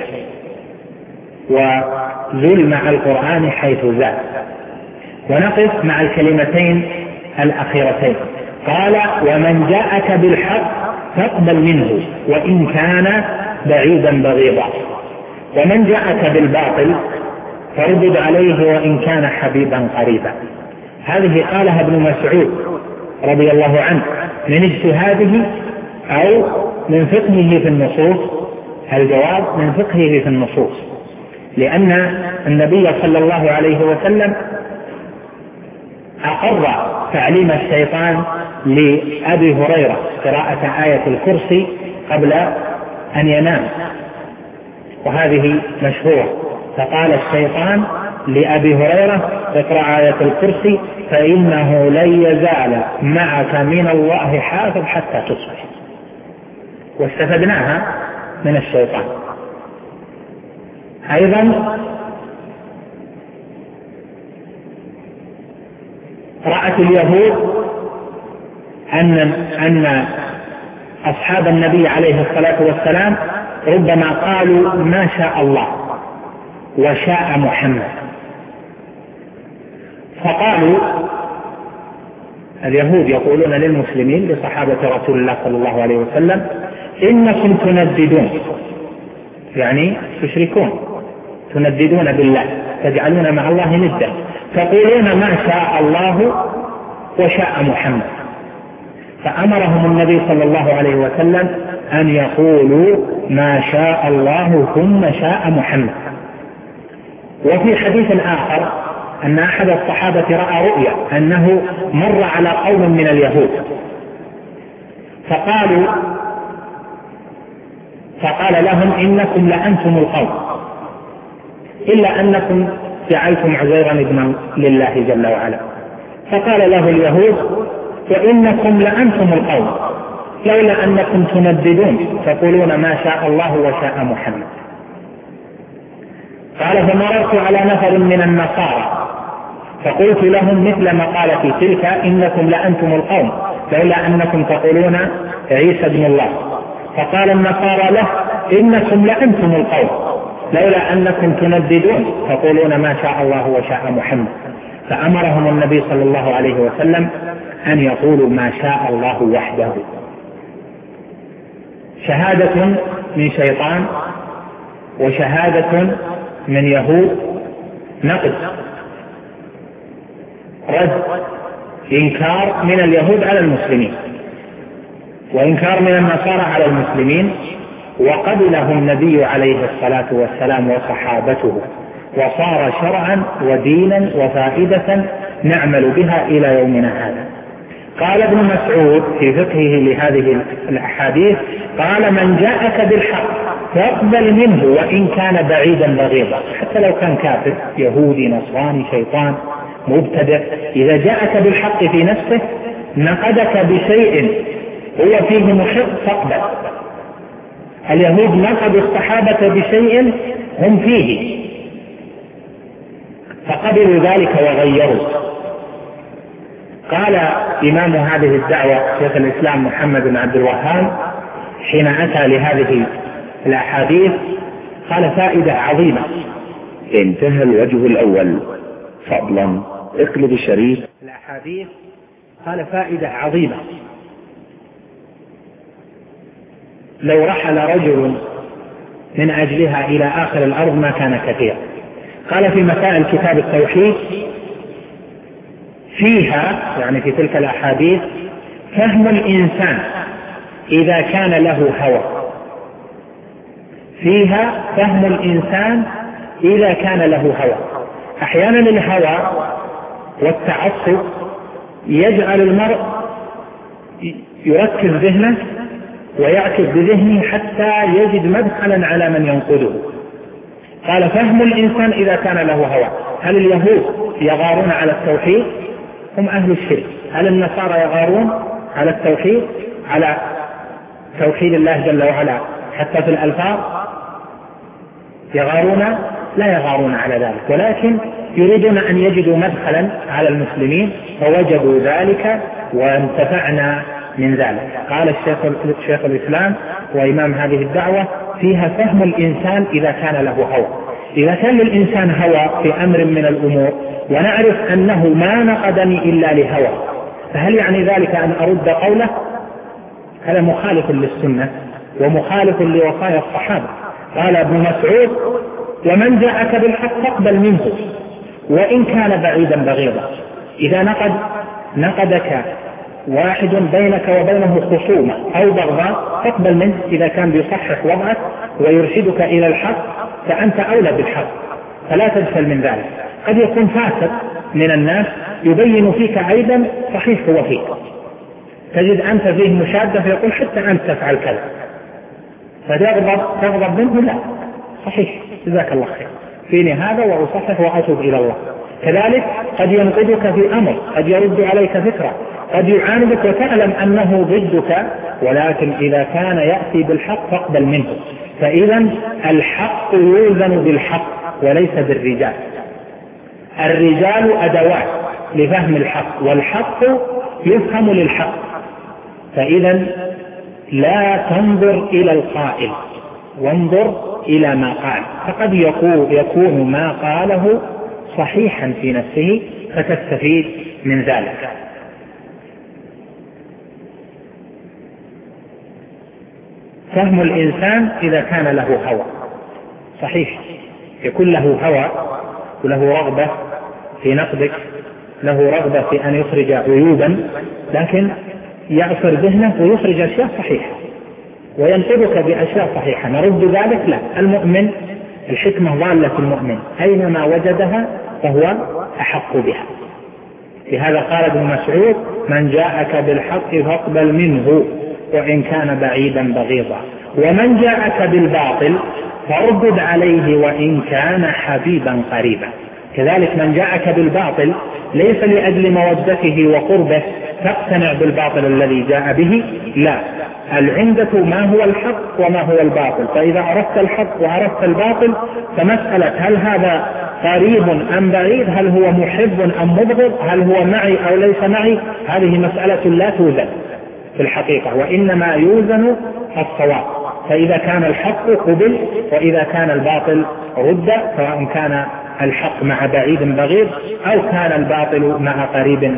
وزل مع القرآن حيث زال. ونقف مع الكلمتين الأخيرتين. قال: ومن جاءك بالحق فاقبل منه وإن كان بعيدا بغيضا، ومن جاءك بالباطل فاردد عليه وإن كان حبيبا قريبا. هذه قالها ابن مسعود رضي الله عنه من اجتهاده أو من فقهه في النصوص. الجواب من فقهه في النصوص، لأن النبي صلى الله عليه وسلم أقر تعليم الشيطان لأبي هريرة قراءة آية الكرسي قبل أن ينام، وهذه مشهورة. فقال الشيطان لأبي هريرة: اقرأ آية الكرسي فإنه لن يزال معك من الله حافظ حتى تصبح. واستفدناها من الشيطان. أيضا رأت اليهود أن أصحاب النبي عليه الصلاة والسلام ربما قالوا ما شاء الله وشاء محمد، فقالوا اليهود يقولون للمسلمين لصحابة رسول الله صلى الله عليه وسلم: إنكم تنددون، يعني تشركون، تنددون بالله، تجعلون مع الله ندا، تقولون ما شاء الله وشاء محمد. فأمرهم النبي صلى الله عليه وسلم أن يقولوا ما شاء الله ثم شاء محمد. وفي حديث آخر أن أحد الصحابة رأى رؤيا أنه مر على قوم من اليهود فقال لهم: إنكم لأنتم القوم، إلا أنكم جعلتم عزيرا ابنا لله جل وعلا. فقال له اليهود: وإنكم لأنتم القوم لولا أنكم تنددون تقولون ما شاء الله وشاء محمد. قال: فمررت على نفر من النصارى فقلت لهم مثل ما قال في تلك: إنكم لأنتم القوم لولا أنكم تقولون عيسى ابن الله. فقال النصارى له: إنكم لأنتم القوم لولا أنكم تنددون تقولون ما شاء الله وشاء محمد. فأمرهم النبي صلى الله عليه وسلم أن يقولوا ما شاء الله وحده. شهادة من شيطان وشهادة من يهود. نقد رد إنكار من اليهود على المسلمين وإنكار من النصارى على المسلمين، وقبله النبي عليه الصلاة والسلام وصحابته، وصار شرعا ودينا وفائدة نعمل بها إلى يومنا هذا. قال ابن مسعود في فقهه لهذه الأحاديث: قال: من جاءك بالحق فاقبل منه وإن كان بعيدا بغيضا، حتى لو كان كافر يهودي نصراني شيطان مبتدع، إذا جاءك بالحق في نفسه نقدك بشيء هو فيه محق فاقبل. اليهود نقدوا الصحابة بشيء هم فيه فقبلوا ذلك وغيروا. قال إمام هذه الدعوة شيخ الإسلام محمد بن عبد الوهاب حين أتى لهذه الأحاديث قال فائدة عظيمة. انتهى الوجه الأول. فضلا اقلب الشريف. الأحاديث قال فائدة عظيمة. لو رحل رجل من أجلها إلى آخر الأرض ما كان كثيرا. قال في مسائل كتاب التوحيد فيها يعني في تلك الأحاديث فهم الإنسان إذا كان له هوى. فيها فهم الإنسان إذا كان له هوى. أحيانا الهوى والتعصب يجعل المرء يركز ذهنه ويعكس بذهنه حتى يجد مدخلا على من ينقده. قال فهم الإنسان إذا كان له هوى. هل اليهود يغارون على التوحيد؟ هم أهل الشرك. هل النصارى يغارون على التوحيد، على توحيد الله جل وعلا حتى في الألفاظ؟ يغارون؟ لا يغارون على ذلك، ولكن يريدون أن يجدوا مدخلا على المسلمين فوجدوا ذلك وانتفعنا من ذلك. قال الشيخ الإسلام وإمام هذه الدعوة فيها فهم الإنسان إذا كان له هوى. إذا كان للإنسان هوى في أمر من الأمور ونعرف أنه ما نقدني إلا لهوى، فهل يعني ذلك أن أرد قوله؟ هذا مخالف للسنة ومخالف لوصايا الصحابة. قال ابن مسعود ومن جاءك بالحق فاقبل منه وإن كان بعيدا بغيضا. إذا نقدك واحد بينك وبينه خصومة أو بغضاء فاقبل منه إذا كان بيصحح وضعك ويرشدك إلى الحق فأنت أولى بالحق، فلا تجهل من ذلك. قد يكون فاسد من الناس يبين فيك عيبا صحيح هو فيك، تجد أنت فيه مشادة فيقول حتى أنت تفعل كذا فتغضب منه. لا صحيح جزاك الله خير فيني هذا وأصحح وأتوب إلى الله. كذلك قد ينقدك في أمر، قد يرد عليك فكرة، قد يعاندك وتعلم أنه ضدك، ولكن إذا كان يأتي بالحق فاقبل منه. فإذا الحق يوزن بالحق وليس بالرجال. الرجال أدوات لفهم الحق والحق يفهم للحق. فإذا لا تنظر إلى القائل وانظر إلى ما قال، فقد يكون ما قاله صحيحا في نفسه فتستفيد من ذلك. فهم الإنسان إذا كان له هوى. صحيح يكون له هوى وله رغبة في نقدك، له رغبة في أن يخرج عيوبا، لكن يعصر ذهنه ويخرج أشياء صحيحة وينقذك بأشياء صحيحة. نرد ذلك؟ لا. المؤمن الحكمة ضالة المؤمن أينما وجدها فهو أحق بها. لهذا قال ابن مسعود من جاءك بالحق فاقبل منه وإن كان بعيدا بغيضا، ومن جاءك بالباطل فاردد عليه وإن كان حبيبا قريبا. كذلك من جاءك بالباطل ليس لأجل مودته وقربه تقتنع بالباطل الذي جاء به، لا، العندة ما هو الحق وما هو الباطل. فإذا عرفت الحق وعرفت الباطل فمسألة هل هذا قريب أم بعيد، هل هو محب أم مبغض، هل هو معي أو ليس معي، هذه مسألة لا توزن في الحقيقة، وإنما يوزن الصواب. فإذا كان الحق قبل وإذا كان الباطل رد، سواء كان الحق مع بعيد بغيض أو كان الباطل مع قريب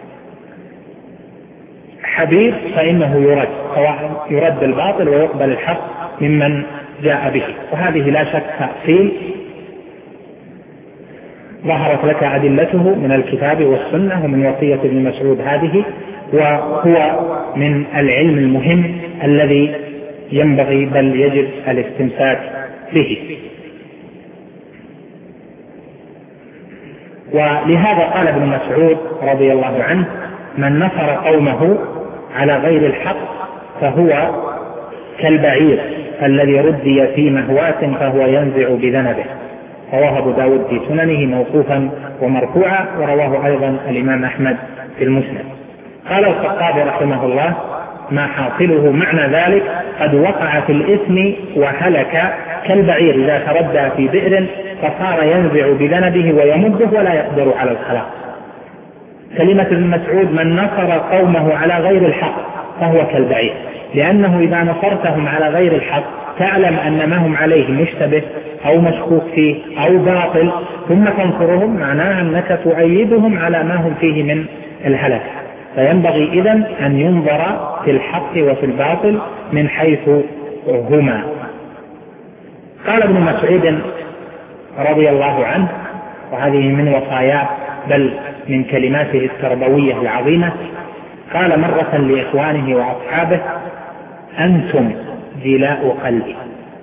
حبيب فإنه يرد، سواء يرد الباطل ويقبل الحق ممن جاء به. وهذه لا شك تأصيل ظهرت لك أدلته من الكتاب والسنة ومن وصية ابن مسعود هذه، وهو من العلم المهم الذي ينبغي بل يجب الاستمساك به. ولهذا قال ابن مسعود رضي الله عنه من نصر قومه على غير الحق فهو كالبعير الذي ردي في مهواة فهو ينزع بذنبه. رواه أبو داود في سننه موقوفا ومرفوعا، ورواه أيضا الإمام أحمد في المسند. قال الخطابي رحمه الله: ما حاصله معنى ذلك قد وقع في الإثم وهلك كالبعير إذا تردى في بئر فصار ينزع بذنبه ويمده ولا يقدر على الخلاص. كلمة ابن مسعود: من نصر قومه على غير الحق فهو كالبعير، لأنه إذا نصرتهم على غير الحق تعلم أن ما هم عليه مشتبه أو مشكوك فيه أو باطل، ثم تنصرهم معناه أنك تؤيدهم على ما هم فيه من الهلك. فينبغي إذن أن ينظر في الحق وفي الباطل من حيث هما. قال ابن مسعود رضي الله عنه، وهذه من وصاياه بل من كلماته التربوية العظيمة، قال مرة لإخوانه وأصحابه: أنتم جلاء قلبي،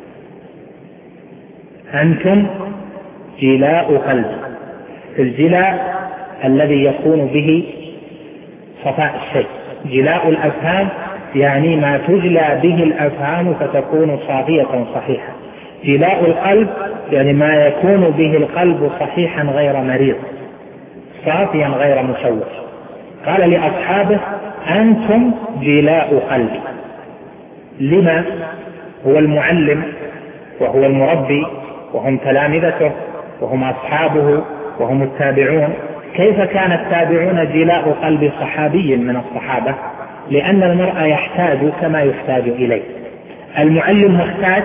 أنتم جلاء قلبي. الجلاء الذي يكون به صفاء الشيء، جلاء الأفهام يعني ما تجلى به الأفهام فتكون صافية صحيحة. جلاء القلب يعني ما يكون به القلب صحيحا غير مريض، صافيا غير مشوش. قال لأصحابه: أنتم جلاء قلبي. لما؟ هو المعلم وهو المربي وهم تلامذته وهم أصحابه وهم التابعون. كيف كان التابعون جلاء قلب صحابي من الصحابة؟ لأن المرء يحتاج كما يحتاج إليه. المعلم محتاج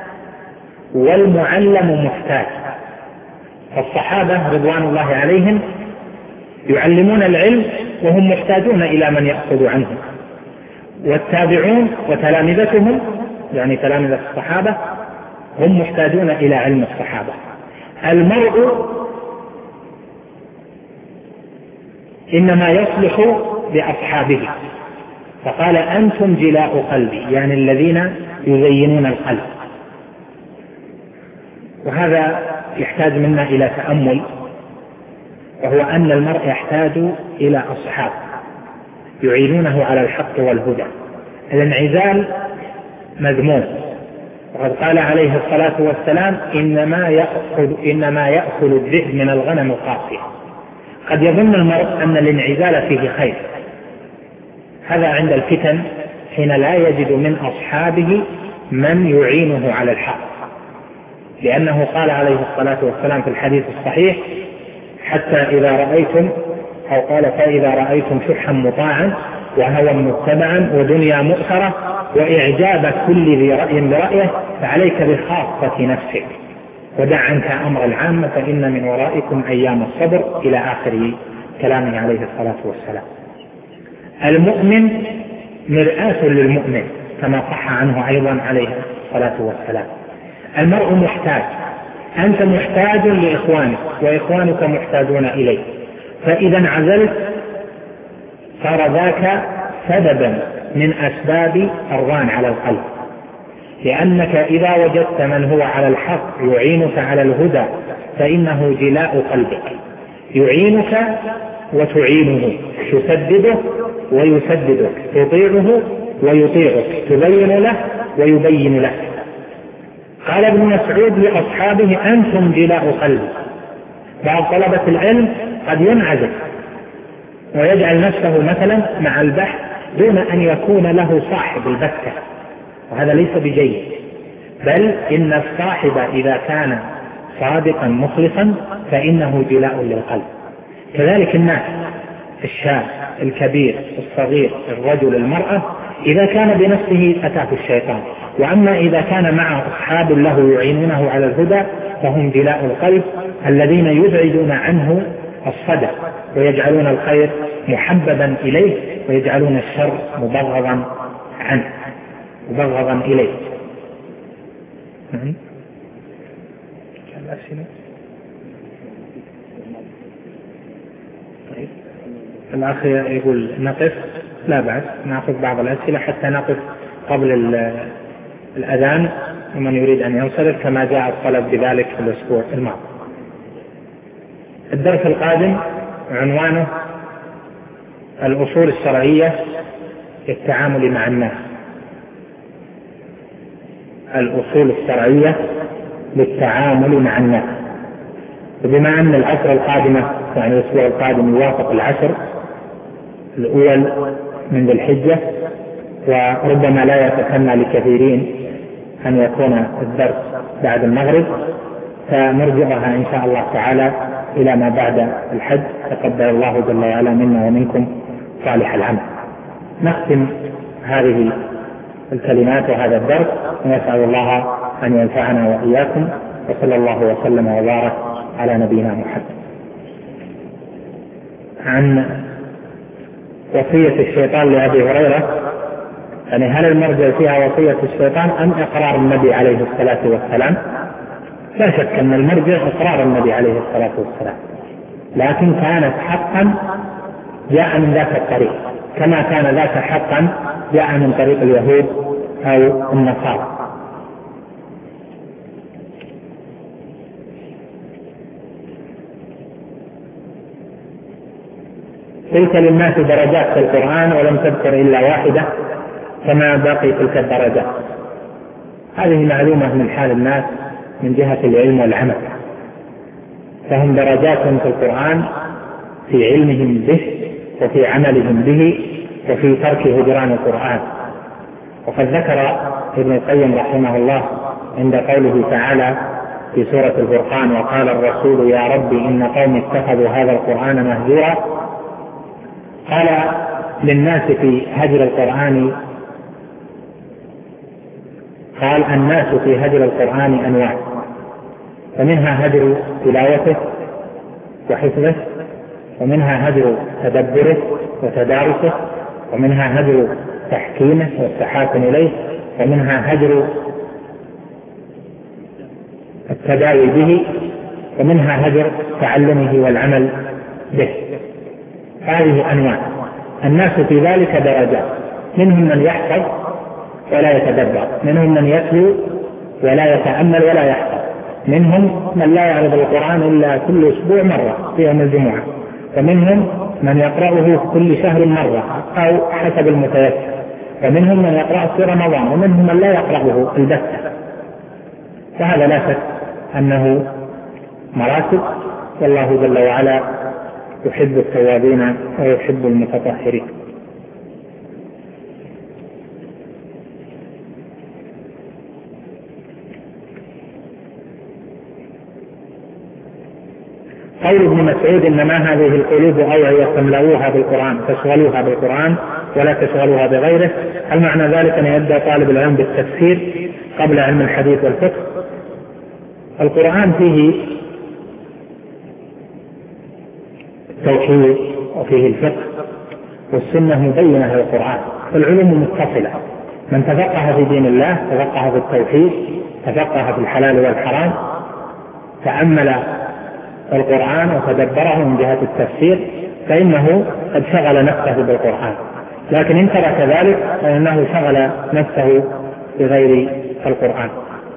والمعلم محتاج. الصحابة رضوان الله عليهم يعلمون العلم وهم محتاجون إلى من يأخذ عنهم، والتابعون وتلامذتهم يعني تلامذة الصحابة هم محتاجون إلى علم الصحابة. المرء إنما يصلح بأصحابه، فقال: أنتم جلاء قلبي، يعني الذين يزينون القلب. وهذا يحتاج منا إلى تأمل، وهو أن المرء يحتاج إلى أصحاب يعينونه على الحق والهدى. الانعزال مذموم، وقد قال عليه الصلاة والسلام: إنما يأكل الذئب من الغنم القاسية. قد يظن المرء أن الانعزال فيه خير، هذا عند الفتن حين لا يجد من أصحابه من يعينه على الحق، لأنه قال عليه الصلاة والسلام في الحديث الصحيح: حتى إذا رأيتم، أو قال: فإذا رأيتم شحا مطاعا وهوى متبعا ودنيا مؤثرة وإعجاب كل ذي رأي برأيه فعليك بخاصة نفسك ودع عنك أمر العامة فإن من ورائكم أيام الصبر، إلى آخر كلامه عليه الصلاة والسلام. المؤمن مرآة للمؤمن كما صح عنه أيضا عليه الصلاة والسلام. المرء محتاج، أنت محتاج لإخوانك وإخوانك محتاجون إليك، فإذا انعزلت صار ذاك سببا من أسباب الران على القلب، لأنك إذا وجدت من هو على الحق يعينك على الهدى فإنه جلاء قلبك، يعينك وتعينه، تسدده ويسددك، تطيعه ويطيعك، تبين له ويبين لك. قال ابن مسعود لأصحابه: أنتم جلاء قلبي. بعض طلبة العلم قد ينعزل ويجعل نفسه مثلا مع البحث دون أن يكون له صاحب البتة، وهذا ليس بجيد، بل إن الصاحب إذا كان صادقا مخلصا فإنه جلاء للقلب. كذلك الناس، الشاب، الكبير، الصغير، الرجل، المرأة، إذا كان بنفسه أتاه الشيطان، وأما إذا كان معه أصحاب له يعينونه على الهدى فهم جلاء القلب الذين يبعدون عنه الصدى ويجعلون الخير محببا إليه ويجعلون الشر مبغضا عنه، مبغضا إليه. الأخ يقول نقف، لا بأس نأخذ بعض الأسئلة حتى نقف قبل الأذان ومن يريد أن ينصرف كما جاء الطلب بذلك في الأسبوع الماضي. الدرس القادم عنوانه الأصول الشرعية للتعامل مع الناس. الأصول الشرعية للتعامل مع الناس. وبما أن العشر القادمة يعني الأسبوع القادم يوافق العشر الأول من ذي الحجة، وربما لا يتسنى لكثيرين أن يكون الدرس بعد المغرب، فنرجعها إن شاء الله تعالى إلى ما بعد الحج. تقبل الله جل وعلا منا ومنكم صالح العمل. نختم هذه الكلمات وهذا الدرس، ونسأل الله أن ينفعنا وإياكم، وصلى الله وسلم وبارك على نبينا محمد. عن وصية الشيطان لأبي هريرة، يعني هل المرجع فيها وصية الشيطان أم إقرار النبي عليه الصلاة والسلام؟ لا شك أن المرجع إقرار النبي عليه الصلاة والسلام، لكن كانت حقا جاء من ذاك الطريق، كما كان ذاك حقا جاء من طريق اليهود أو النصارى. تلك للناس درجات في القرآن ولم تذكر إلا واحدة كما باقي تلك الدرجات. هذه معلومة من حال الناس من جهة العلم والعمل، فهم درجات في القرآن في علمهم به وفي عملهم به وفي ترك هجران القرآن. وقد ذكر ابن القيم رحمه الله عند قوله تعالى في سورة الفرقان: وقال الرسول يا رب إن قوم اتخذوا هذا القرآن مهجورا. قال للناس في هجر القرآن، قال الناس في هجر القرآن أنواع، فمنها هجر تلاوته وحفظه، ومنها هجر تدبره وتدارسه، ومنها هجر تحكيمه والتحاكم إليه، ومنها هجر التداوي به، ومنها هجر تعلمه والعمل به. هذه أنواع. الناس في ذلك درجات، منهم من يحفظ ولا يتدبر، منهم من يتلو ولا يتأمل ولا يحفظ، منهم من لا يعرض القرآن إلا كل أسبوع مرة في يوم الجمعة، ومنهم من يقرأه كل شهر مرة أو حسب المتيسر، ومنهم من يقرأه في رمضان، ومنهم من لا يقرأه البتة. فهذا لا شك أنه مراتب، والله جل وعلا يحب التوابين ويحب المتطهرين. قول ابن مسعود إنما هذه القلوب أوعية تملؤوها بالقرآن تشغلوها بالقرآن ولا تشغلوها بغيره، هل معنى ذلك أن يبدأ طالب العلم بالتفسير قبل علم الحديث والفقه؟ القرآن فيه التوحيد وفيه الفقه، والسنة مبينة للقرآن، فالعلوم متصلة. من تفقه في دين الله تفقه في التوحيد، تفقه في الحلال والحرام، تأمل القرآن وتدبره من جهة التفسير، فإنه قد شغل نفسه بالقرآن. لكن إن ترك ذلك فإنه شغل نفسه بغير القرآن.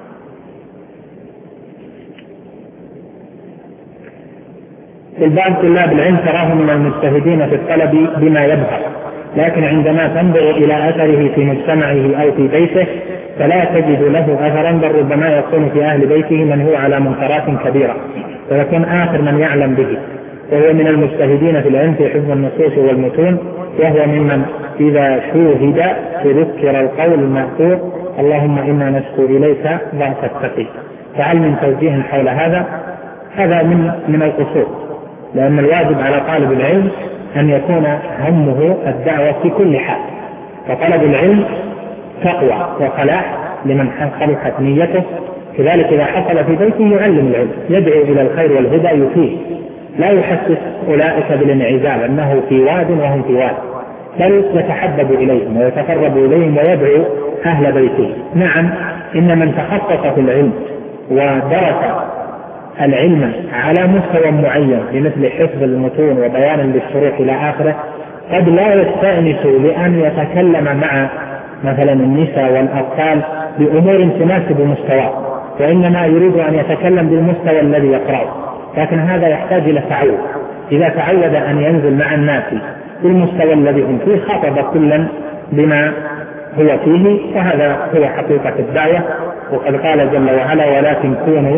البعض طلاب العلم تراه من المجتهدين في الطلب بما يظهر، لكن عندما تنظر إلى أثره في مجتمعه أو في بيته فلا تجد له أثرا، بل ربما يكون في أهل بيته من هو على منكرات كبيرة، ويكون آخر من يعلم به، وهو من المجتهدين في العلم في حفظ النصوص والمتون، وهو ممن إذا شوهد تذكر القول المأثور اللهم إنا نشكو إليك ضعف التقي. فهل من توجيه حول هذا؟ هذا من القصور، لأن الواجب على طالب العلم أن يكون همه الدعوة في كل حال، فطلب العلم تقوى وصلاح لمن خلقت نيته. كذلك إذا حصل في بيته يعلم العلم، يدعو إلى الخير والهدى، يفيد، لا يحسس أولئك بالانعزال أنه في واد وهم في واد، بل يتحبب إليهم ويتقرب إليهم ويدعو أهل بيته. نعم، إن من تخصص في العلم ودرس العلم على مستوى معين بمثل حفظ المتون وبيان للشروح إلى آخره قد لا يستأنس لأن يتكلم مع مثلا النساء والأطفال بأمور تناسب مستواه، وإنما يريد أن يتكلم بالمستوى الذي يقرأه، لكن هذا يحتاج إلى تعود. إذا تعود أن ينزل مع الناس بالمستوى الذي هم فيه خاطب كلا بما هو فيه، وهذا هو حقيقة الدعوة. وقد قال جل وعلا ولكن كونوا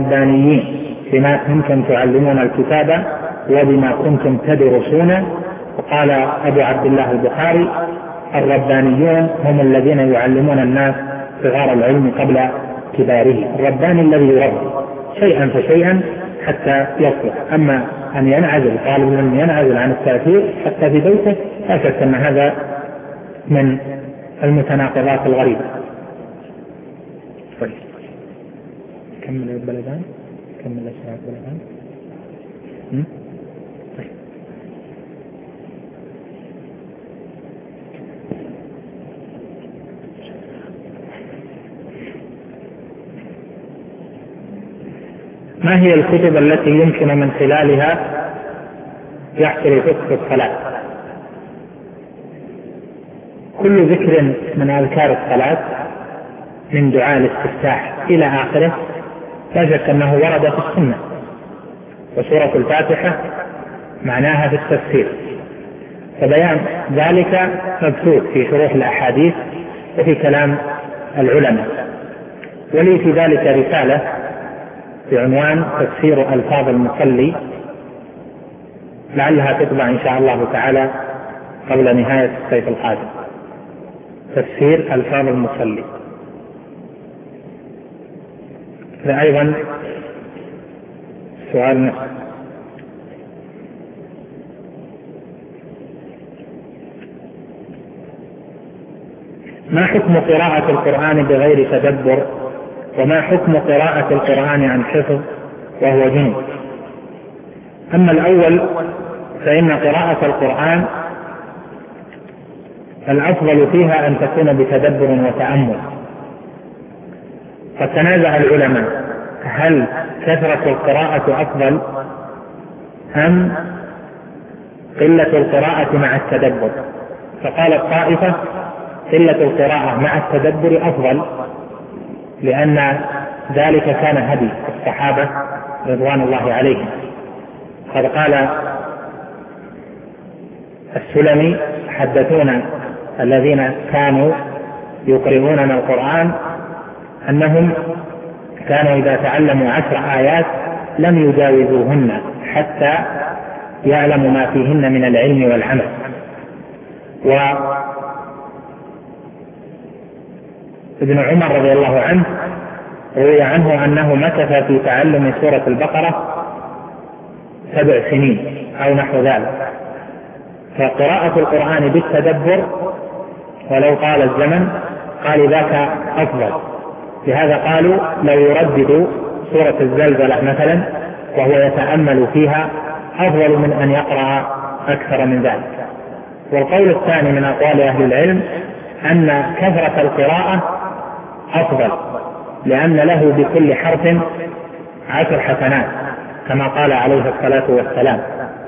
ربانيين بما كنتم تعلمون الكتاب وبما كنتم تدرسون وقال أبو عبد الله البخاري: الربانيون هم الذين يعلمون الناس صغار العلم قبل كباره. الرباني الذي يربي شيئا فشيئا حتى يصلح. أما أن ينعزل طالب العلم ينعزل عن التأثير حتى في بيته، لا شك أن هذا من المتناقضات الغريبة. طيب كمل البلدان، كمل الأشياء البلدان. طيب. ما هي الكتب التي يمكن من خلالها يحصل فقه الصلاة؟ كل ذكر من أذكار الصلاة من دعاء الاستفتاح إلى آخره لا شك أنه ورد في السنة، وسورة الفاتحة معناها في التفسير، فبيان ذلك مبثوث في شروح الأحاديث وفي كلام العلماء. ولي في ذلك رسالة بعنوان تفسير ألفاظ المصلي، لعلها تطبع إن شاء الله تعالى قبل نهاية الصيف القادم. تفسير ألفاظ المصلي. أيضا سؤال ما حكم قراءة القرآن بغير تدبر؟ وما حكم قراءة القرآن عن حفظ وهو جنب؟ أما الأول فإن قراءة القرآن الأفضل فيها أن تكون بتدبر وتأمل. فتنازع العلماء هل كثرة القراءة أفضل أم قلة القراءة مع التدبر؟ فقالت طائفة قلة القراءة مع التدبر أفضل، لأن ذلك كان هدي الصحابة رضوان الله عليهم. قد قال السلمي: حدثونا الذين كانوا يقرؤوننا القرآن أنهم كانوا إذا تعلموا 10 آيات لم يجاوزوهن حتى يعلموا ما فيهن من العلم والعمل. وابن عمر رضي الله عنه روي عنه أنه مكث في تعلم سورة البقرة 7 سنين أو نحو ذلك. فقراءة القرآن بالتدبر ولو طال الزمن قال ذاك أفضل. لهذا قالوا لو يردد سورة الزلزلة مثلا وهو يتأمل فيها أفضل من أن يقرأ أكثر من ذلك. والقول الثاني من أقوال أهل العلم أن كثرة القراءة أفضل، لأن له بكل حرف 10 حسنات كما قال عليه الصلاة والسلام: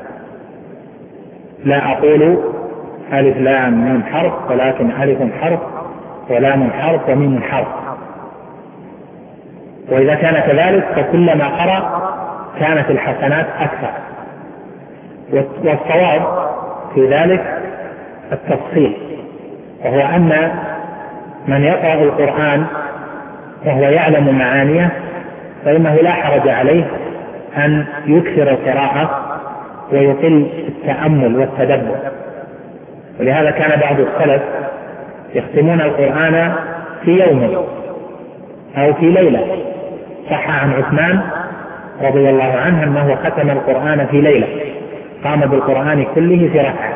لا أقول ألف لام ميم حرف ولكن ألف حرف ولام حرف وميم حرف. وإذا كان كذلك فكلما قرأ كانت الحسنات أكثر. والصواب في ذلك التفصيل، وهو أن من يقرأ القرآن وهو يعلم معانيه فإنه لا حرج عليه أن يكثر القراءة ويقل التأمل والتدبر. ولهذا كان بعض السلف يختمون القرآن في يوم أو في ليلة. صح عن عثمان رضي الله عنه أنه ختم القرآن في ليلة، قام بالقرآن كله في ركعة.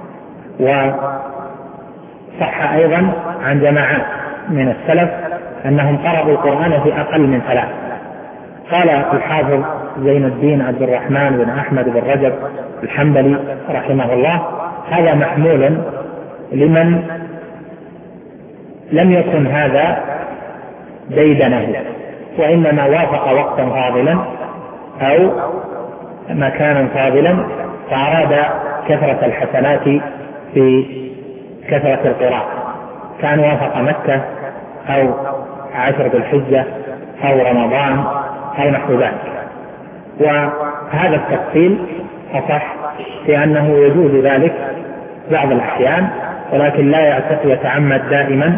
وصح أيضا عن جماعات من السلف أنهم قرأوا القرآن في أقل من 3. قال الحافظ زين الدين عبد الرحمن بن أحمد بن رجب الحنبلي رحمه الله: هذا محمول لمن لم يكن هذا ديدنه، وإنما وافق وقتا فاضلا أو مكانا فاضلا فأراد كثرة الحسنات في كثرة القراءة، كان وافق مكة أو 10 ذي الحجة أو رمضان أو نحو ذلك. وهذا التفصيل أصح في أنه يجوز ذلك بعض الأحيان، ولكن لا يتعمد دائما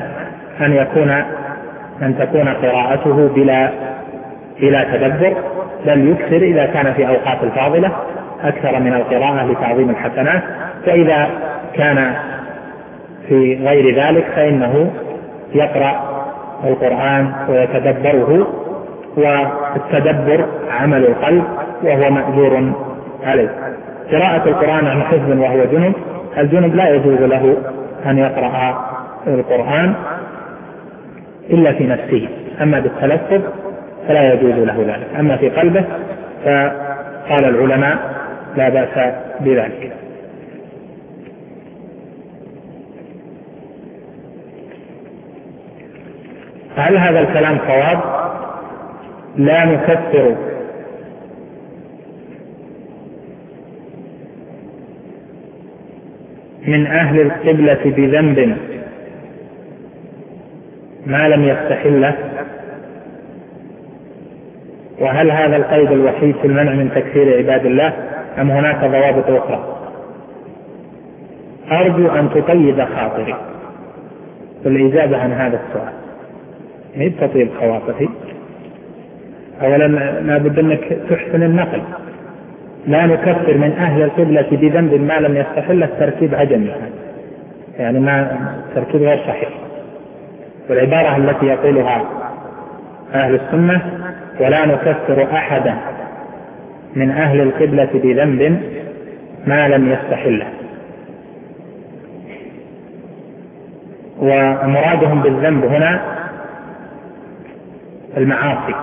أن تكون قراءته بلا تدبر، بل يكثر إذا كان في أوقات الفاضلة أكثر من القراءة لتعظيم الحسنات، وإذا كان في غير ذلك فإنه يقرأ القرآن ويتدبره، والتدبر عمل القلب وهو مأجور عليه. قراءة القرآن عن حفظ وهو جنب، الجنب لا يجوز له أن يقرأ القرآن إلا في نفسه، أما بالتلفظ فلا يجوز له ذلك، أما في قلبه فقال العلماء لا بأس بذلك. هل هذا الكلام صواب؟ لا نكفر من أهل القبلة بذنب ما لم يستحله، وهل هذا القيد الوحيد في المنع من تكفير عباد الله أم هناك ضوابط أخرى؟ أرجو أن تطيب خاطري بالإجابة عن هذا السؤال. ما تطيب خواطري، أولا لا بد أنك تحسن النقل. لا نكفر من أهل القبلة بذنب ما لم يستحله، التركيب عجمي، يعني ما تركيب غير صحيح. والعبارة التي يقولها أهل السنة ولا نكفر أحدا من أهل القبلة بذنب ما لم يستحله، ومرادهم بالذنب هنا المعاصي،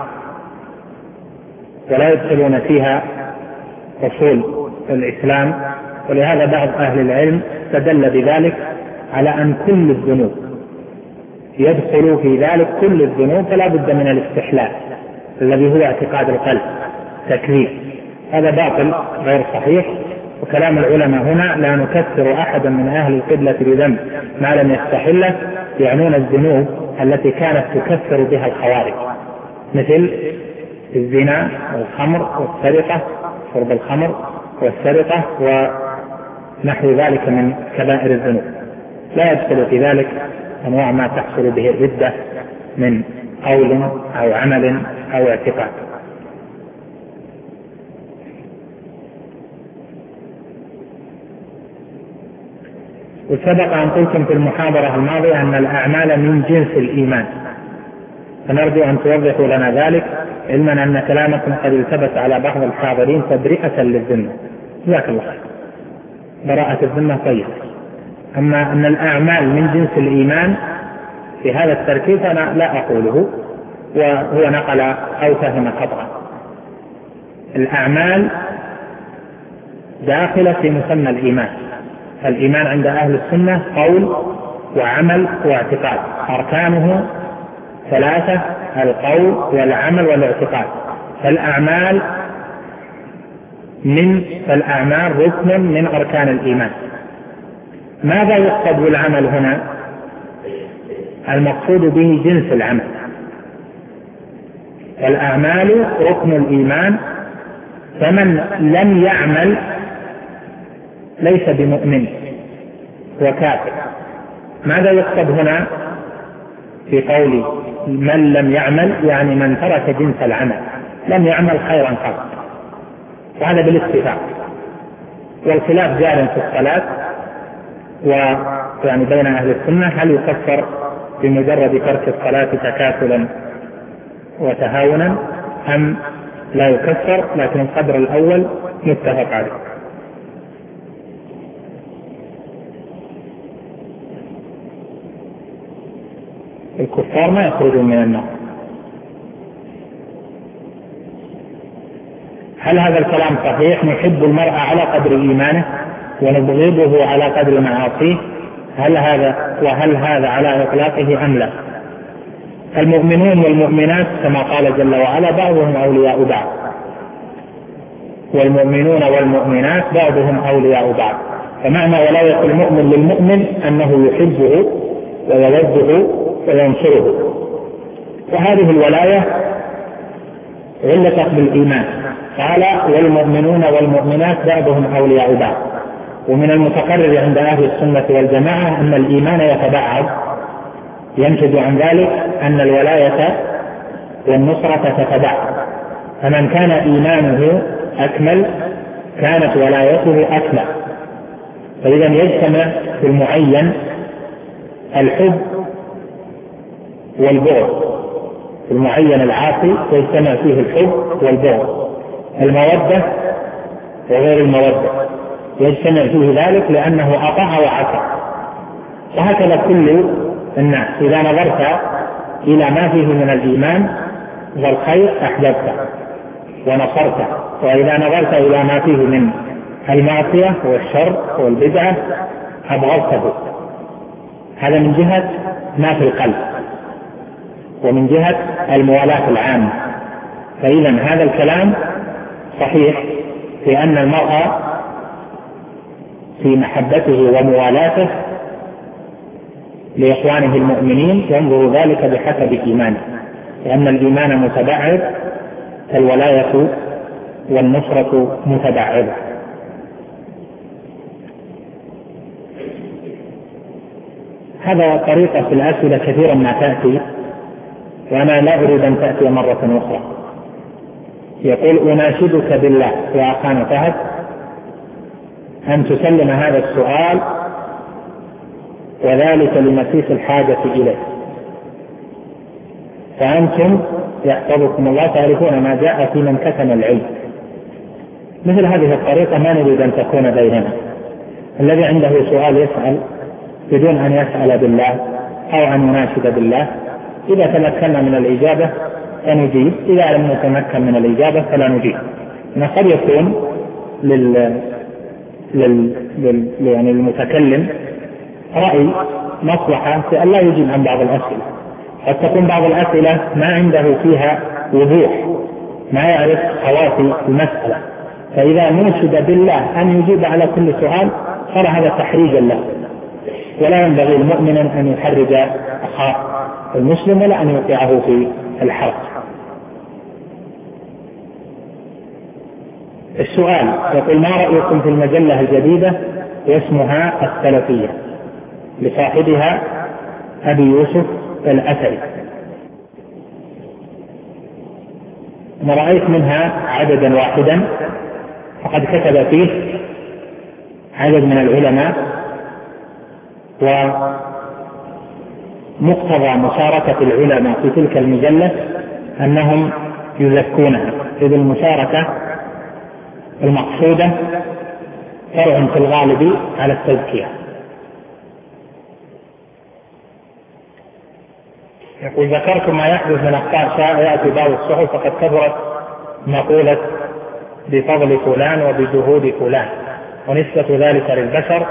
ولا يدخلون فيها أصول الإسلام. ولهذا بعض أهل العلم استدل بذلك على أن كل الذنوب يدخل في ذلك، كل الذنوب فلا بد من الاستحلال الذي هو اعتقاد القلب تكليف. هذا باطل غير صحيح. وكلام العلماء هنا لا نكفر أحدا من أهل القبلة بذنب ما لم يستحله، يعنون الذنوب التي كانت تكفر بها الخوارج، مثل الزنا والخمر والسرقة، شرب الخمر والسرقة ونحو ذلك من كبائر الذنوب. لا يدخل في ذلك أنواع ما تحصل به الردة من قول أو عمل أو اعتقاد. وسبق أن قلتم في المحاضرة الماضية أن الأعمال من جنس الإيمان، فنرجو أن توضحوا لنا ذلك، علما أن كلامكم قد التبس على بعض الحاضرين تبرئة للذمة. جزاك الله خير. براءة الذمة طيب، أما أن الأعمال من جنس الإيمان في هذا التركيب أنا لا أقوله، وهو نقل أو فهم خطأ. الأعمال داخلة في مسمى الإيمان. الإيمان عند أهل السنة قول وعمل واعتقاد، أركانه ثلاثة: القول والعمل والاعتقاد. فالأعمال ركن من أركان الإيمان. ماذا يقصد بالعمل هنا؟ المقصود به جنس العمل. الأعمال ركن الإيمان، فمن لم يعمل ليس بمؤمن وكافر. ماذا يقصد هنا في قول من لم يعمل؟ يعني من ترك جنس العمل، لم يعمل خيرا قط، وهذا بالاتفاق. والخلاف جار في الصلاة، ويعني بين أهل السنة هل يكفر بمجرد ترك الصلاة تكاسلا وتهاونا أم لا يكفر، لكن القدر الأول متفق عليه. الكفار ما يخرجون من النار. هل هذا الكلام صحيح؟ نحب المرء على قدر إيمانه ونبغضه على قدر معاصيه، هل هذا على إطلاقه أم لا؟ المؤمنون والمؤمنات كما قال جل وعلا بعضهم أولياء بعض، والمؤمنون والمؤمنات بعضهم أولياء بعض. فمعنى ولاية المؤمن للمؤمن أنه يحبه ويوده وينصره، وهذه الولاية علقت بالإيمان. قال والمؤمنون والمؤمنات بعضهم أولياء بعض. ومن المتقرر عند أهل السنة والجماعة أن الإيمان يتبعض، ينتج عن ذلك أن الولاية والنصرة تتبعض. فمن كان إيمانه أكمل كانت ولايته أكمل، فإذا يجتمع في المعين الحب والبغض، في المعين العاصي يجتمع فيه الحب والبغض، المودة وغير المودة يجتمع فيه ذلك لأنه أطاع وعصى. وهكذا كل الناس، إذا نظرت إلى ما فيه من الإيمان والخير أحببته ونصرته، وإذا نظرت إلى ما فيه من المعصية والشر والبدعة أبغضته. هذا من جهة ما في القلب ومن جهة الموالاة العامة. فإذا هذا الكلام صحيح في أن المرء في محبته وموالاته لإخوانه المؤمنين ينظر ذلك بحسب إيمانه، لأن الإيمان متبعد الولاية والنصرة متبعدة. هذا طريقة في الأسئلة كثيرا ما تأتي، وأنا لا أريد أن تأتي مرة أخرى. يقول: أناشدك بالله يا أخانا فهد أن تسلم هذا السؤال، وذلك لمسيس الحاجة إليه، فأنتم يحفظكم الله تعرفون ما جاء في من كتم العلم. مثل هذه الطريقة ما نريد أن تكون بيننا. الذي عنده سؤال يسأل بدون أن يسأل بالله أو أن يناشد بالله. إذا تمكنا من الإجابة فنجيب، إذا لم نتمكن من الإجابة فلا نجيب. قد يكون يعني المتكلم رأي مصلحة في أن لا يجيب عن بعض الأسئلة. قد تكون بعض الأسئلة ما عنده فيها وضوح، ما يعرف خواص المسألة، فإذا نشد بالله أن يجيب على كل سؤال صار هذا تحريجا له، ولا ينبغي المؤمن أن يحرج أخاه المسلم ولا أن يوقعه في الحرج. السؤال يقول: ما رأيكم في المجلة الجديدة واسمها السلفية لصاحبها أبي يوسف الأثري؟ أنا رأيت منها عددا واحدا، فقد كتب فيه عدد من العلماء، ومقتضى مشاركة العلماء في تلك المجلة أنهم يزكونها، إذ المشاركة المقصودة فرع في الغالب على التزكية. يقول: ذكرتم ما يحدث من أخطاء شائعة في بعض الصحف، فقد كثرت مقولة بفضل فلان وبجهود فلان، ونسبة ذلك للبشر،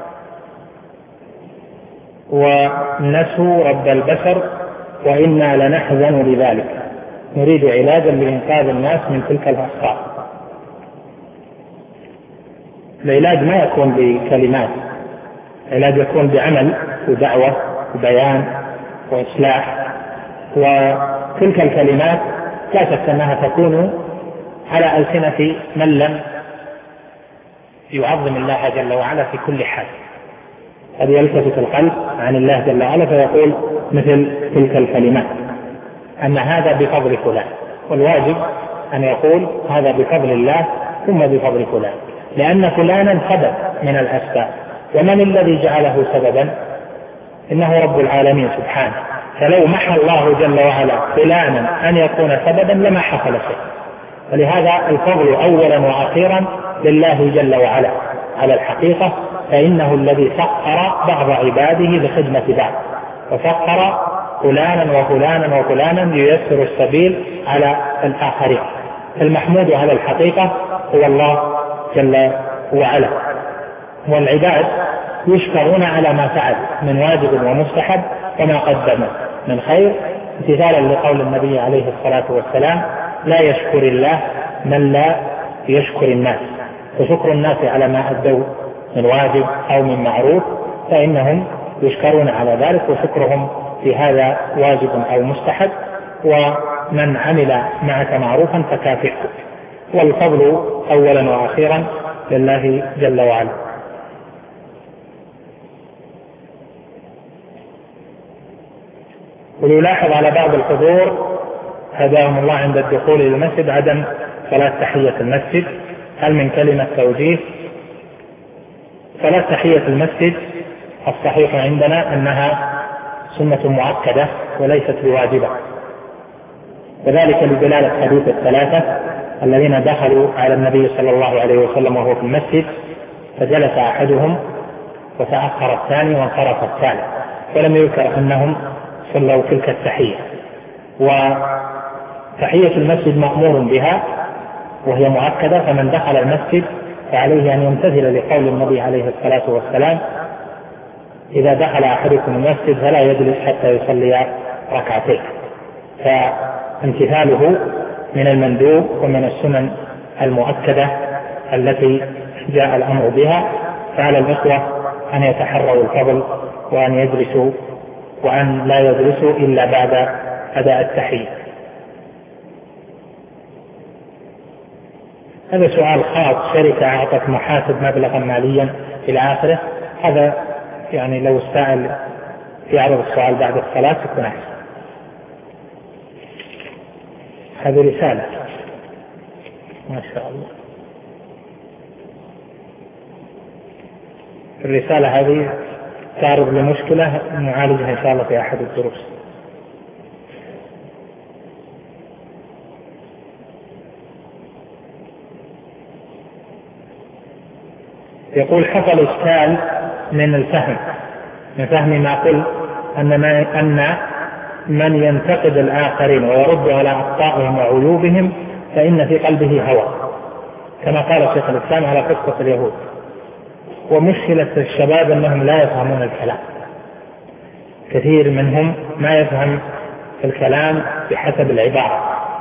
ونسوا رب البشر، وإنا لنحزن لذلك، نريد علاجا لإنقاذ الناس من تلك الأخطاء. العلاج ما يكون بكلمات، العلاج يكون بعمل ودعوة وبيان وإصلاح، وتلك الكلمات لا شك أنها تكون على ألسنة من لم يعظم الله جل وعلا في كل حال. قد يلتفت القلب عن الله جل وعلا فيقول مثل تلك الكلمات أن هذا بفضل فلان، والواجب أن يقول هذا بفضل الله ثم بفضل فلان، لأن فلانا سبب من الأسباب، ومن الذي جعله سببا؟ إنه رب العالمين سبحانه. فلو محى الله جل وعلا فلانا أن يكون سببا لما حصل شيء. ولهذا الفضل أولا وأخيرا لله جل وعلا على الحقيقة، فإنه الذي سخر بعض عباده لخدمة بعض، وسخر فلانا وفلانا وفلانا لييسر السبيل على الآخرين. المحمود على الحقيقة هو الله جل وعلا، والعباد يشكرون على ما فعل من واجب ومستحب وما قدموا من خير، امتثالا لقول النبي عليه الصلاة والسلام: لا يشكر الله من لا يشكر الناس. فشكر الناس على ما أدوا من واجب أو من معروف فإنهم يشكرون على ذلك، وشكرهم في هذا واجب أو مستحب، ومن عمل معك معروفا فكافئه. والفضل أولا وأخيرا لله جل وعلا. ويلاحظ على بعض الحضور هداهم الله عند الدخول إلى المسجد عدم صلاة تحية المسجد، هل من كلمة توجيه صلاة تحية المسجد الصحيح عندنا أنها سنة مؤكدة وليست بواجبة، وذلك لدلالة حديث الثلاثة الذين دخلوا على النبي صلى الله عليه وسلم وهو في المسجد، فجلس أحدهم وتأخر الثاني وانصرف الثالث، ولم يذكر أنهم صلوا تلك التحية. وتحية المسجد مأمور بها وهي مؤكدة، فمن دخل المسجد فعليه أن يمتثل لقول النبي عليه الصلاة والسلام: إذا دخل أحدكم المسجد فلا يجلس حتى يصلي ركعتين. فامتثاله من المندوب ومن السنن المؤكدة التي جاء الأمر بها، فعلى الإخوة أن يتحروا الفضل وأن يجلسوا وأن لا يجلسوا إلا بعد أداء التحية. هذا سؤال خاص، شركة أعطت محاسب مبلغا ماليا إلى آخره. هذا يعني لو السائل يعرض السؤال بعد الصلاة يكون أحسن. هذه رسالة ما شاء الله. الرسالة هذه تعرض لمشكلة نعالجها إن شاء الله في أحد الدروس. يقول: حصل إشكال من الفهم، من فهم ما قل أن من ينتقد الآخرين ويرد على أخطائهم وعيوبهم فإن في قلبه هوى، كما قال شيخ الإسلام على قصة اليهود. ومشكلة الشباب أنهم لا يفهمون الكلام، كثير منهم ما يفهم الكلام بحسب العبارة.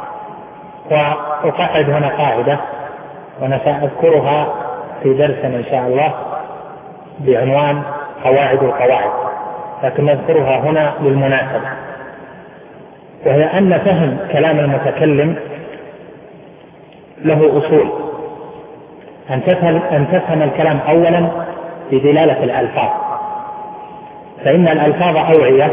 وأقعد هنا قاعدة وأنا سأذكرها في درس إن شاء الله بعنوان قواعد القواعد، لكن نذكرها هنا للمناسبة، وهي أن فهم كلام المتكلم له أصول. أن تفهم الكلام أولا بدلالة الألفاظ، فإن الألفاظ أوعية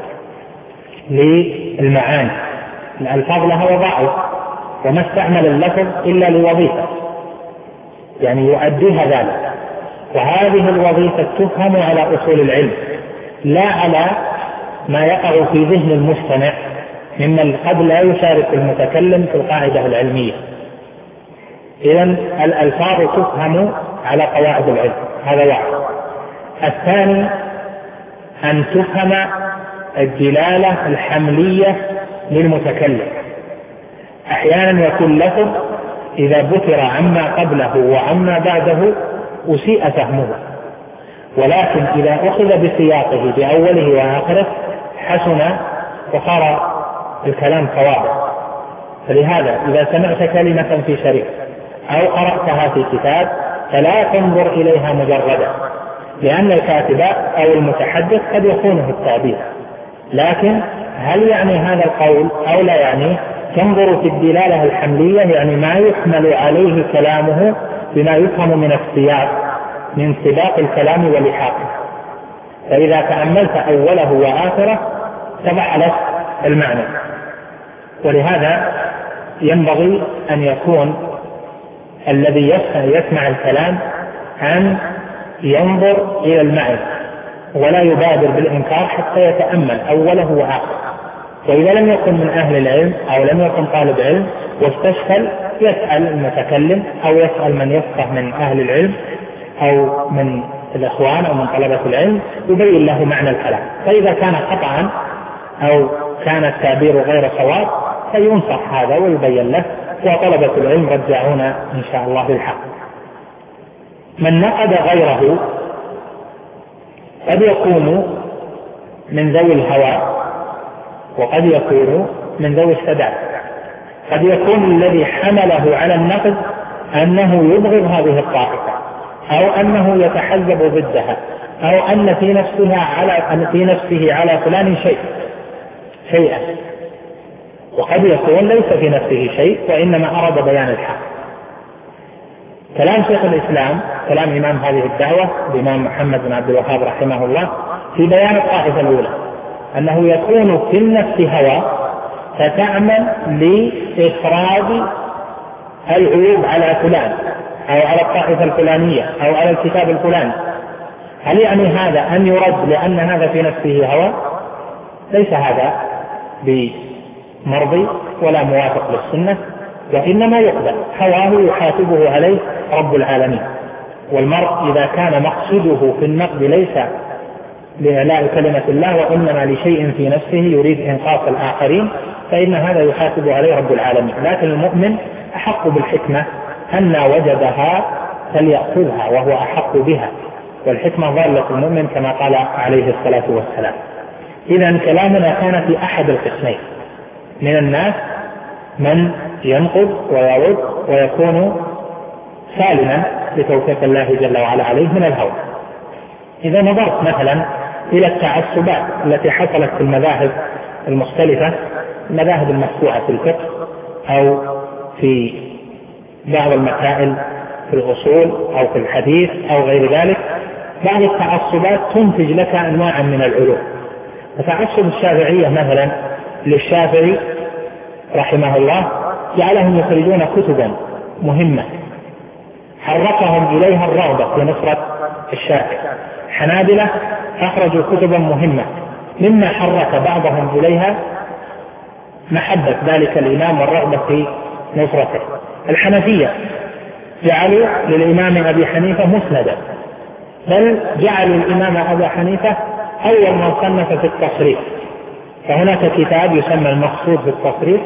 للمعاني، الألفاظ لها وظائف، وما استعمل اللفظ إلا لوظيفة يعني يؤديها ذلك، وهذه الوظيفة تفهم على أصول العلم لا على ما يقع في ذهن المستمع ممن قد لا يشارك المتكلم في القاعدة العلمية. إذن الألفاظ تفهم على قواعد العلم، هذا واحد. الثاني أن تفهم الدلالة الحملية للمتكلم. أحيانا يكون لفظ إذا بتر عما قبله وعما بعده أسيء فهمه، ولكن إذا أخذ بسياقه بأوله وآخره حسن وصار الكلام صوابا. فلهذا إذا سمعت كلمة في شريط أو قرأتها في كتاب فلا تنظر إليها مجردا، لأن الكاتب أو المتحدث قد يخونه التعبير، لكن هل يعني هذا القول أو لا يعني؟ تنظر في الدلالة الحملية، يعني ما يحمل عليه كلامه بما يفهم من السياق من سباق الكلام ولحاقه. فإذا تأملت أوله وآخره تضع لك المعنى. ولهذا ينبغي أن يكون الذي يسمع الكلام أن ينظر إلى المعنى ولا يبادر بالإنكار حتى يتأمل أوله وآخره. وإذا لم يكن من أهل العلم أو لم يكن طالب علم واستشكل يسأل المتكلم أو يسأل من يفقه من أهل العلم أو من الإخوان أو من طلبة العلم يبين له معنى الكلام. فإذا كان خطأ أو كان التعبير غير صواب فينصح هذا ويبين له، وطلبة العلم رجعون إن شاء الله للحق. من نقد غيره قد يكون من ذوي الهوى وقد يكون من ذوي السداد. قد يكون الذي حمله على النقد أنه يبغض هذه الطائفة أو أنه يتحزب ضدها أو أن في نفسه على فلان شيئا، وقد يكون ليس في نفسه شيء وإنما أراد بيان الحق. كلام شيخ الإسلام كلام إمام هذه الدعوة الإمام محمد بن عبد الوهاب رحمه الله في بيان الطائفة الأولى أنه يكون في النفس هوى فتعمل لإخراج العيوب على فلان أو على الطائفة الفلانية أو على الكتاب الفلاني هل يعني هذا أن يرد لأن هذا في نفسه هوى؟ ليس هذا بمرضي ولا موافق للسنة، وإنما يقبل هواه يحاسبه عليه رب العالمين. والمرء إذا كان مقصده في النقد ليس لإعلاء كلمة الله وإنما لشيء في نفسه يريد إنقاص الآخرين فإن هذا يحاسب عليه رب العالمين. لكن المؤمن أحق بالحكمة أن وجدها فليأخذها وهو أحق بها، والحكمة ضالة المؤمن كما قال عليه الصلاة والسلام. إذن كلامنا كان في أحد القسمين، من الناس من ينقض ويرد ويكون سالما لتوفيق الله جل وعلا عليه من الهوى. إذا نظرت مثلا إلى التعصبات التي حصلت في المذاهب المختلفة، المذاهب المشروعة في الفقه أو في بعض المسائل في الأصول أو في الحديث أو غير ذلك، بعض التعصبات تنتج لك أنواعا من العلوم. فتعصب الشافعية مثلا للشافعي رحمه الله جعلهم يخرجون كتبا مهمة حركهم إليها الرغبة في نصرة الشافعي. حنابلة أخرجوا كتبا مهمة مما حرك بعضهم إليها محبة ذلك الإمام والرغبة في نصرته. الحنفية جعلوا للإمام أبي حنيفة مسندا، بل جعلوا الإمام أبي حنيفة أول من صنف في التصريف، فهناك كتاب يسمى المقصود في التصريف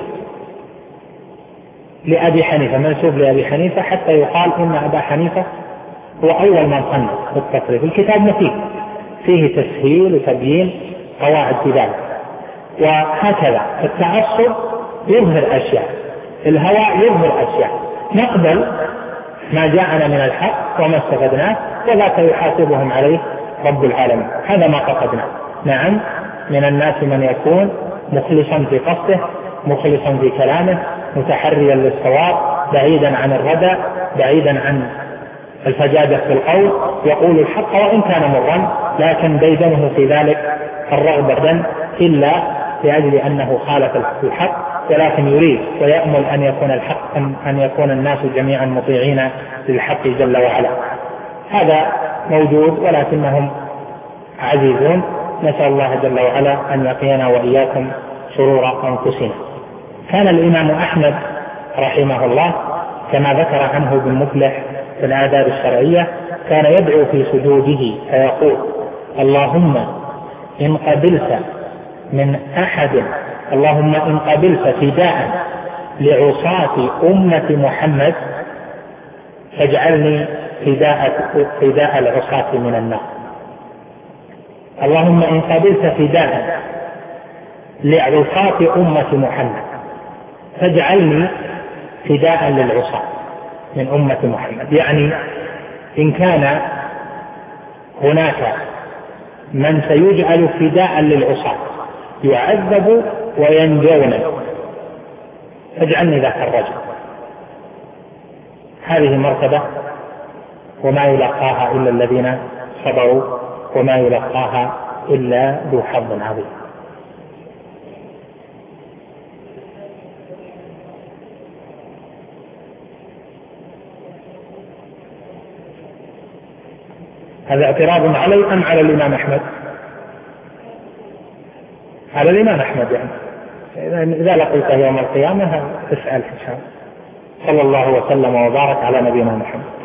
لأبي حنيفة منسوب لأبي حنيفة حتى يقال إن أبا حنيفة هو أول من صنف في التصريف. الكتاب مفيد فيه تسهيل وتبيين قواعد في ذلك. وهكذا التعصب يظهر أشياء، الهوى يظهر أشياء، نقبل ما جاءنا من الحق وما استفدناه وذاك يحاسبهم عليه رب العالمين. هذا ما قصدنا. نعم، من الناس من يكون مخلصا في قصده، مخلصا في كلامه، متحريا للصواب، بعيدا عن الردى، بعيدا عن الفجاجة في القول، يقول الحق وإن كان مرا، لكن ديدنه في ذلك الرغبة إلا لأجل أنه خالف الحق، ولكن يريد ويأمل أن يكون الحق أن يكون الناس جميعا مطيعين للحق جل وعلا. هذا موجود ولكنهم عزيزون. نسأل الله جل وعلا أن يقينا وإياكم شرور أنفسنا. كان الإمام أحمد رحمه الله كما ذكر عنه ابن مفلح في الآداب الشرعية كان يدعو في سجوده فيقول: اللهم إن قبلت من أحد، اللهم إن قبلت فداء لعصاة أمة محمد فاجعلني فداء العصاة من النار. اللهم إن قبلت فداء لعصاة أمة محمد فاجعلني فداء للعصاة من أمة محمد. يعني إن كان هناك من سيجعل فداء للعصاة يعذب وينجون فاجعلني ذاك الرجل. هذه مرتبة وما يلقاها إلا الذين صبروا وما يلقاها إلا ذو حظ عظيم. هذا اعتراض علي أم على الإمام أحمد؟ على الإمام أحمد. يعني إذا لقيته يوم القيامة اسأل إن شاء الله. صلى الله وسلم وبارك على نبينا محمد.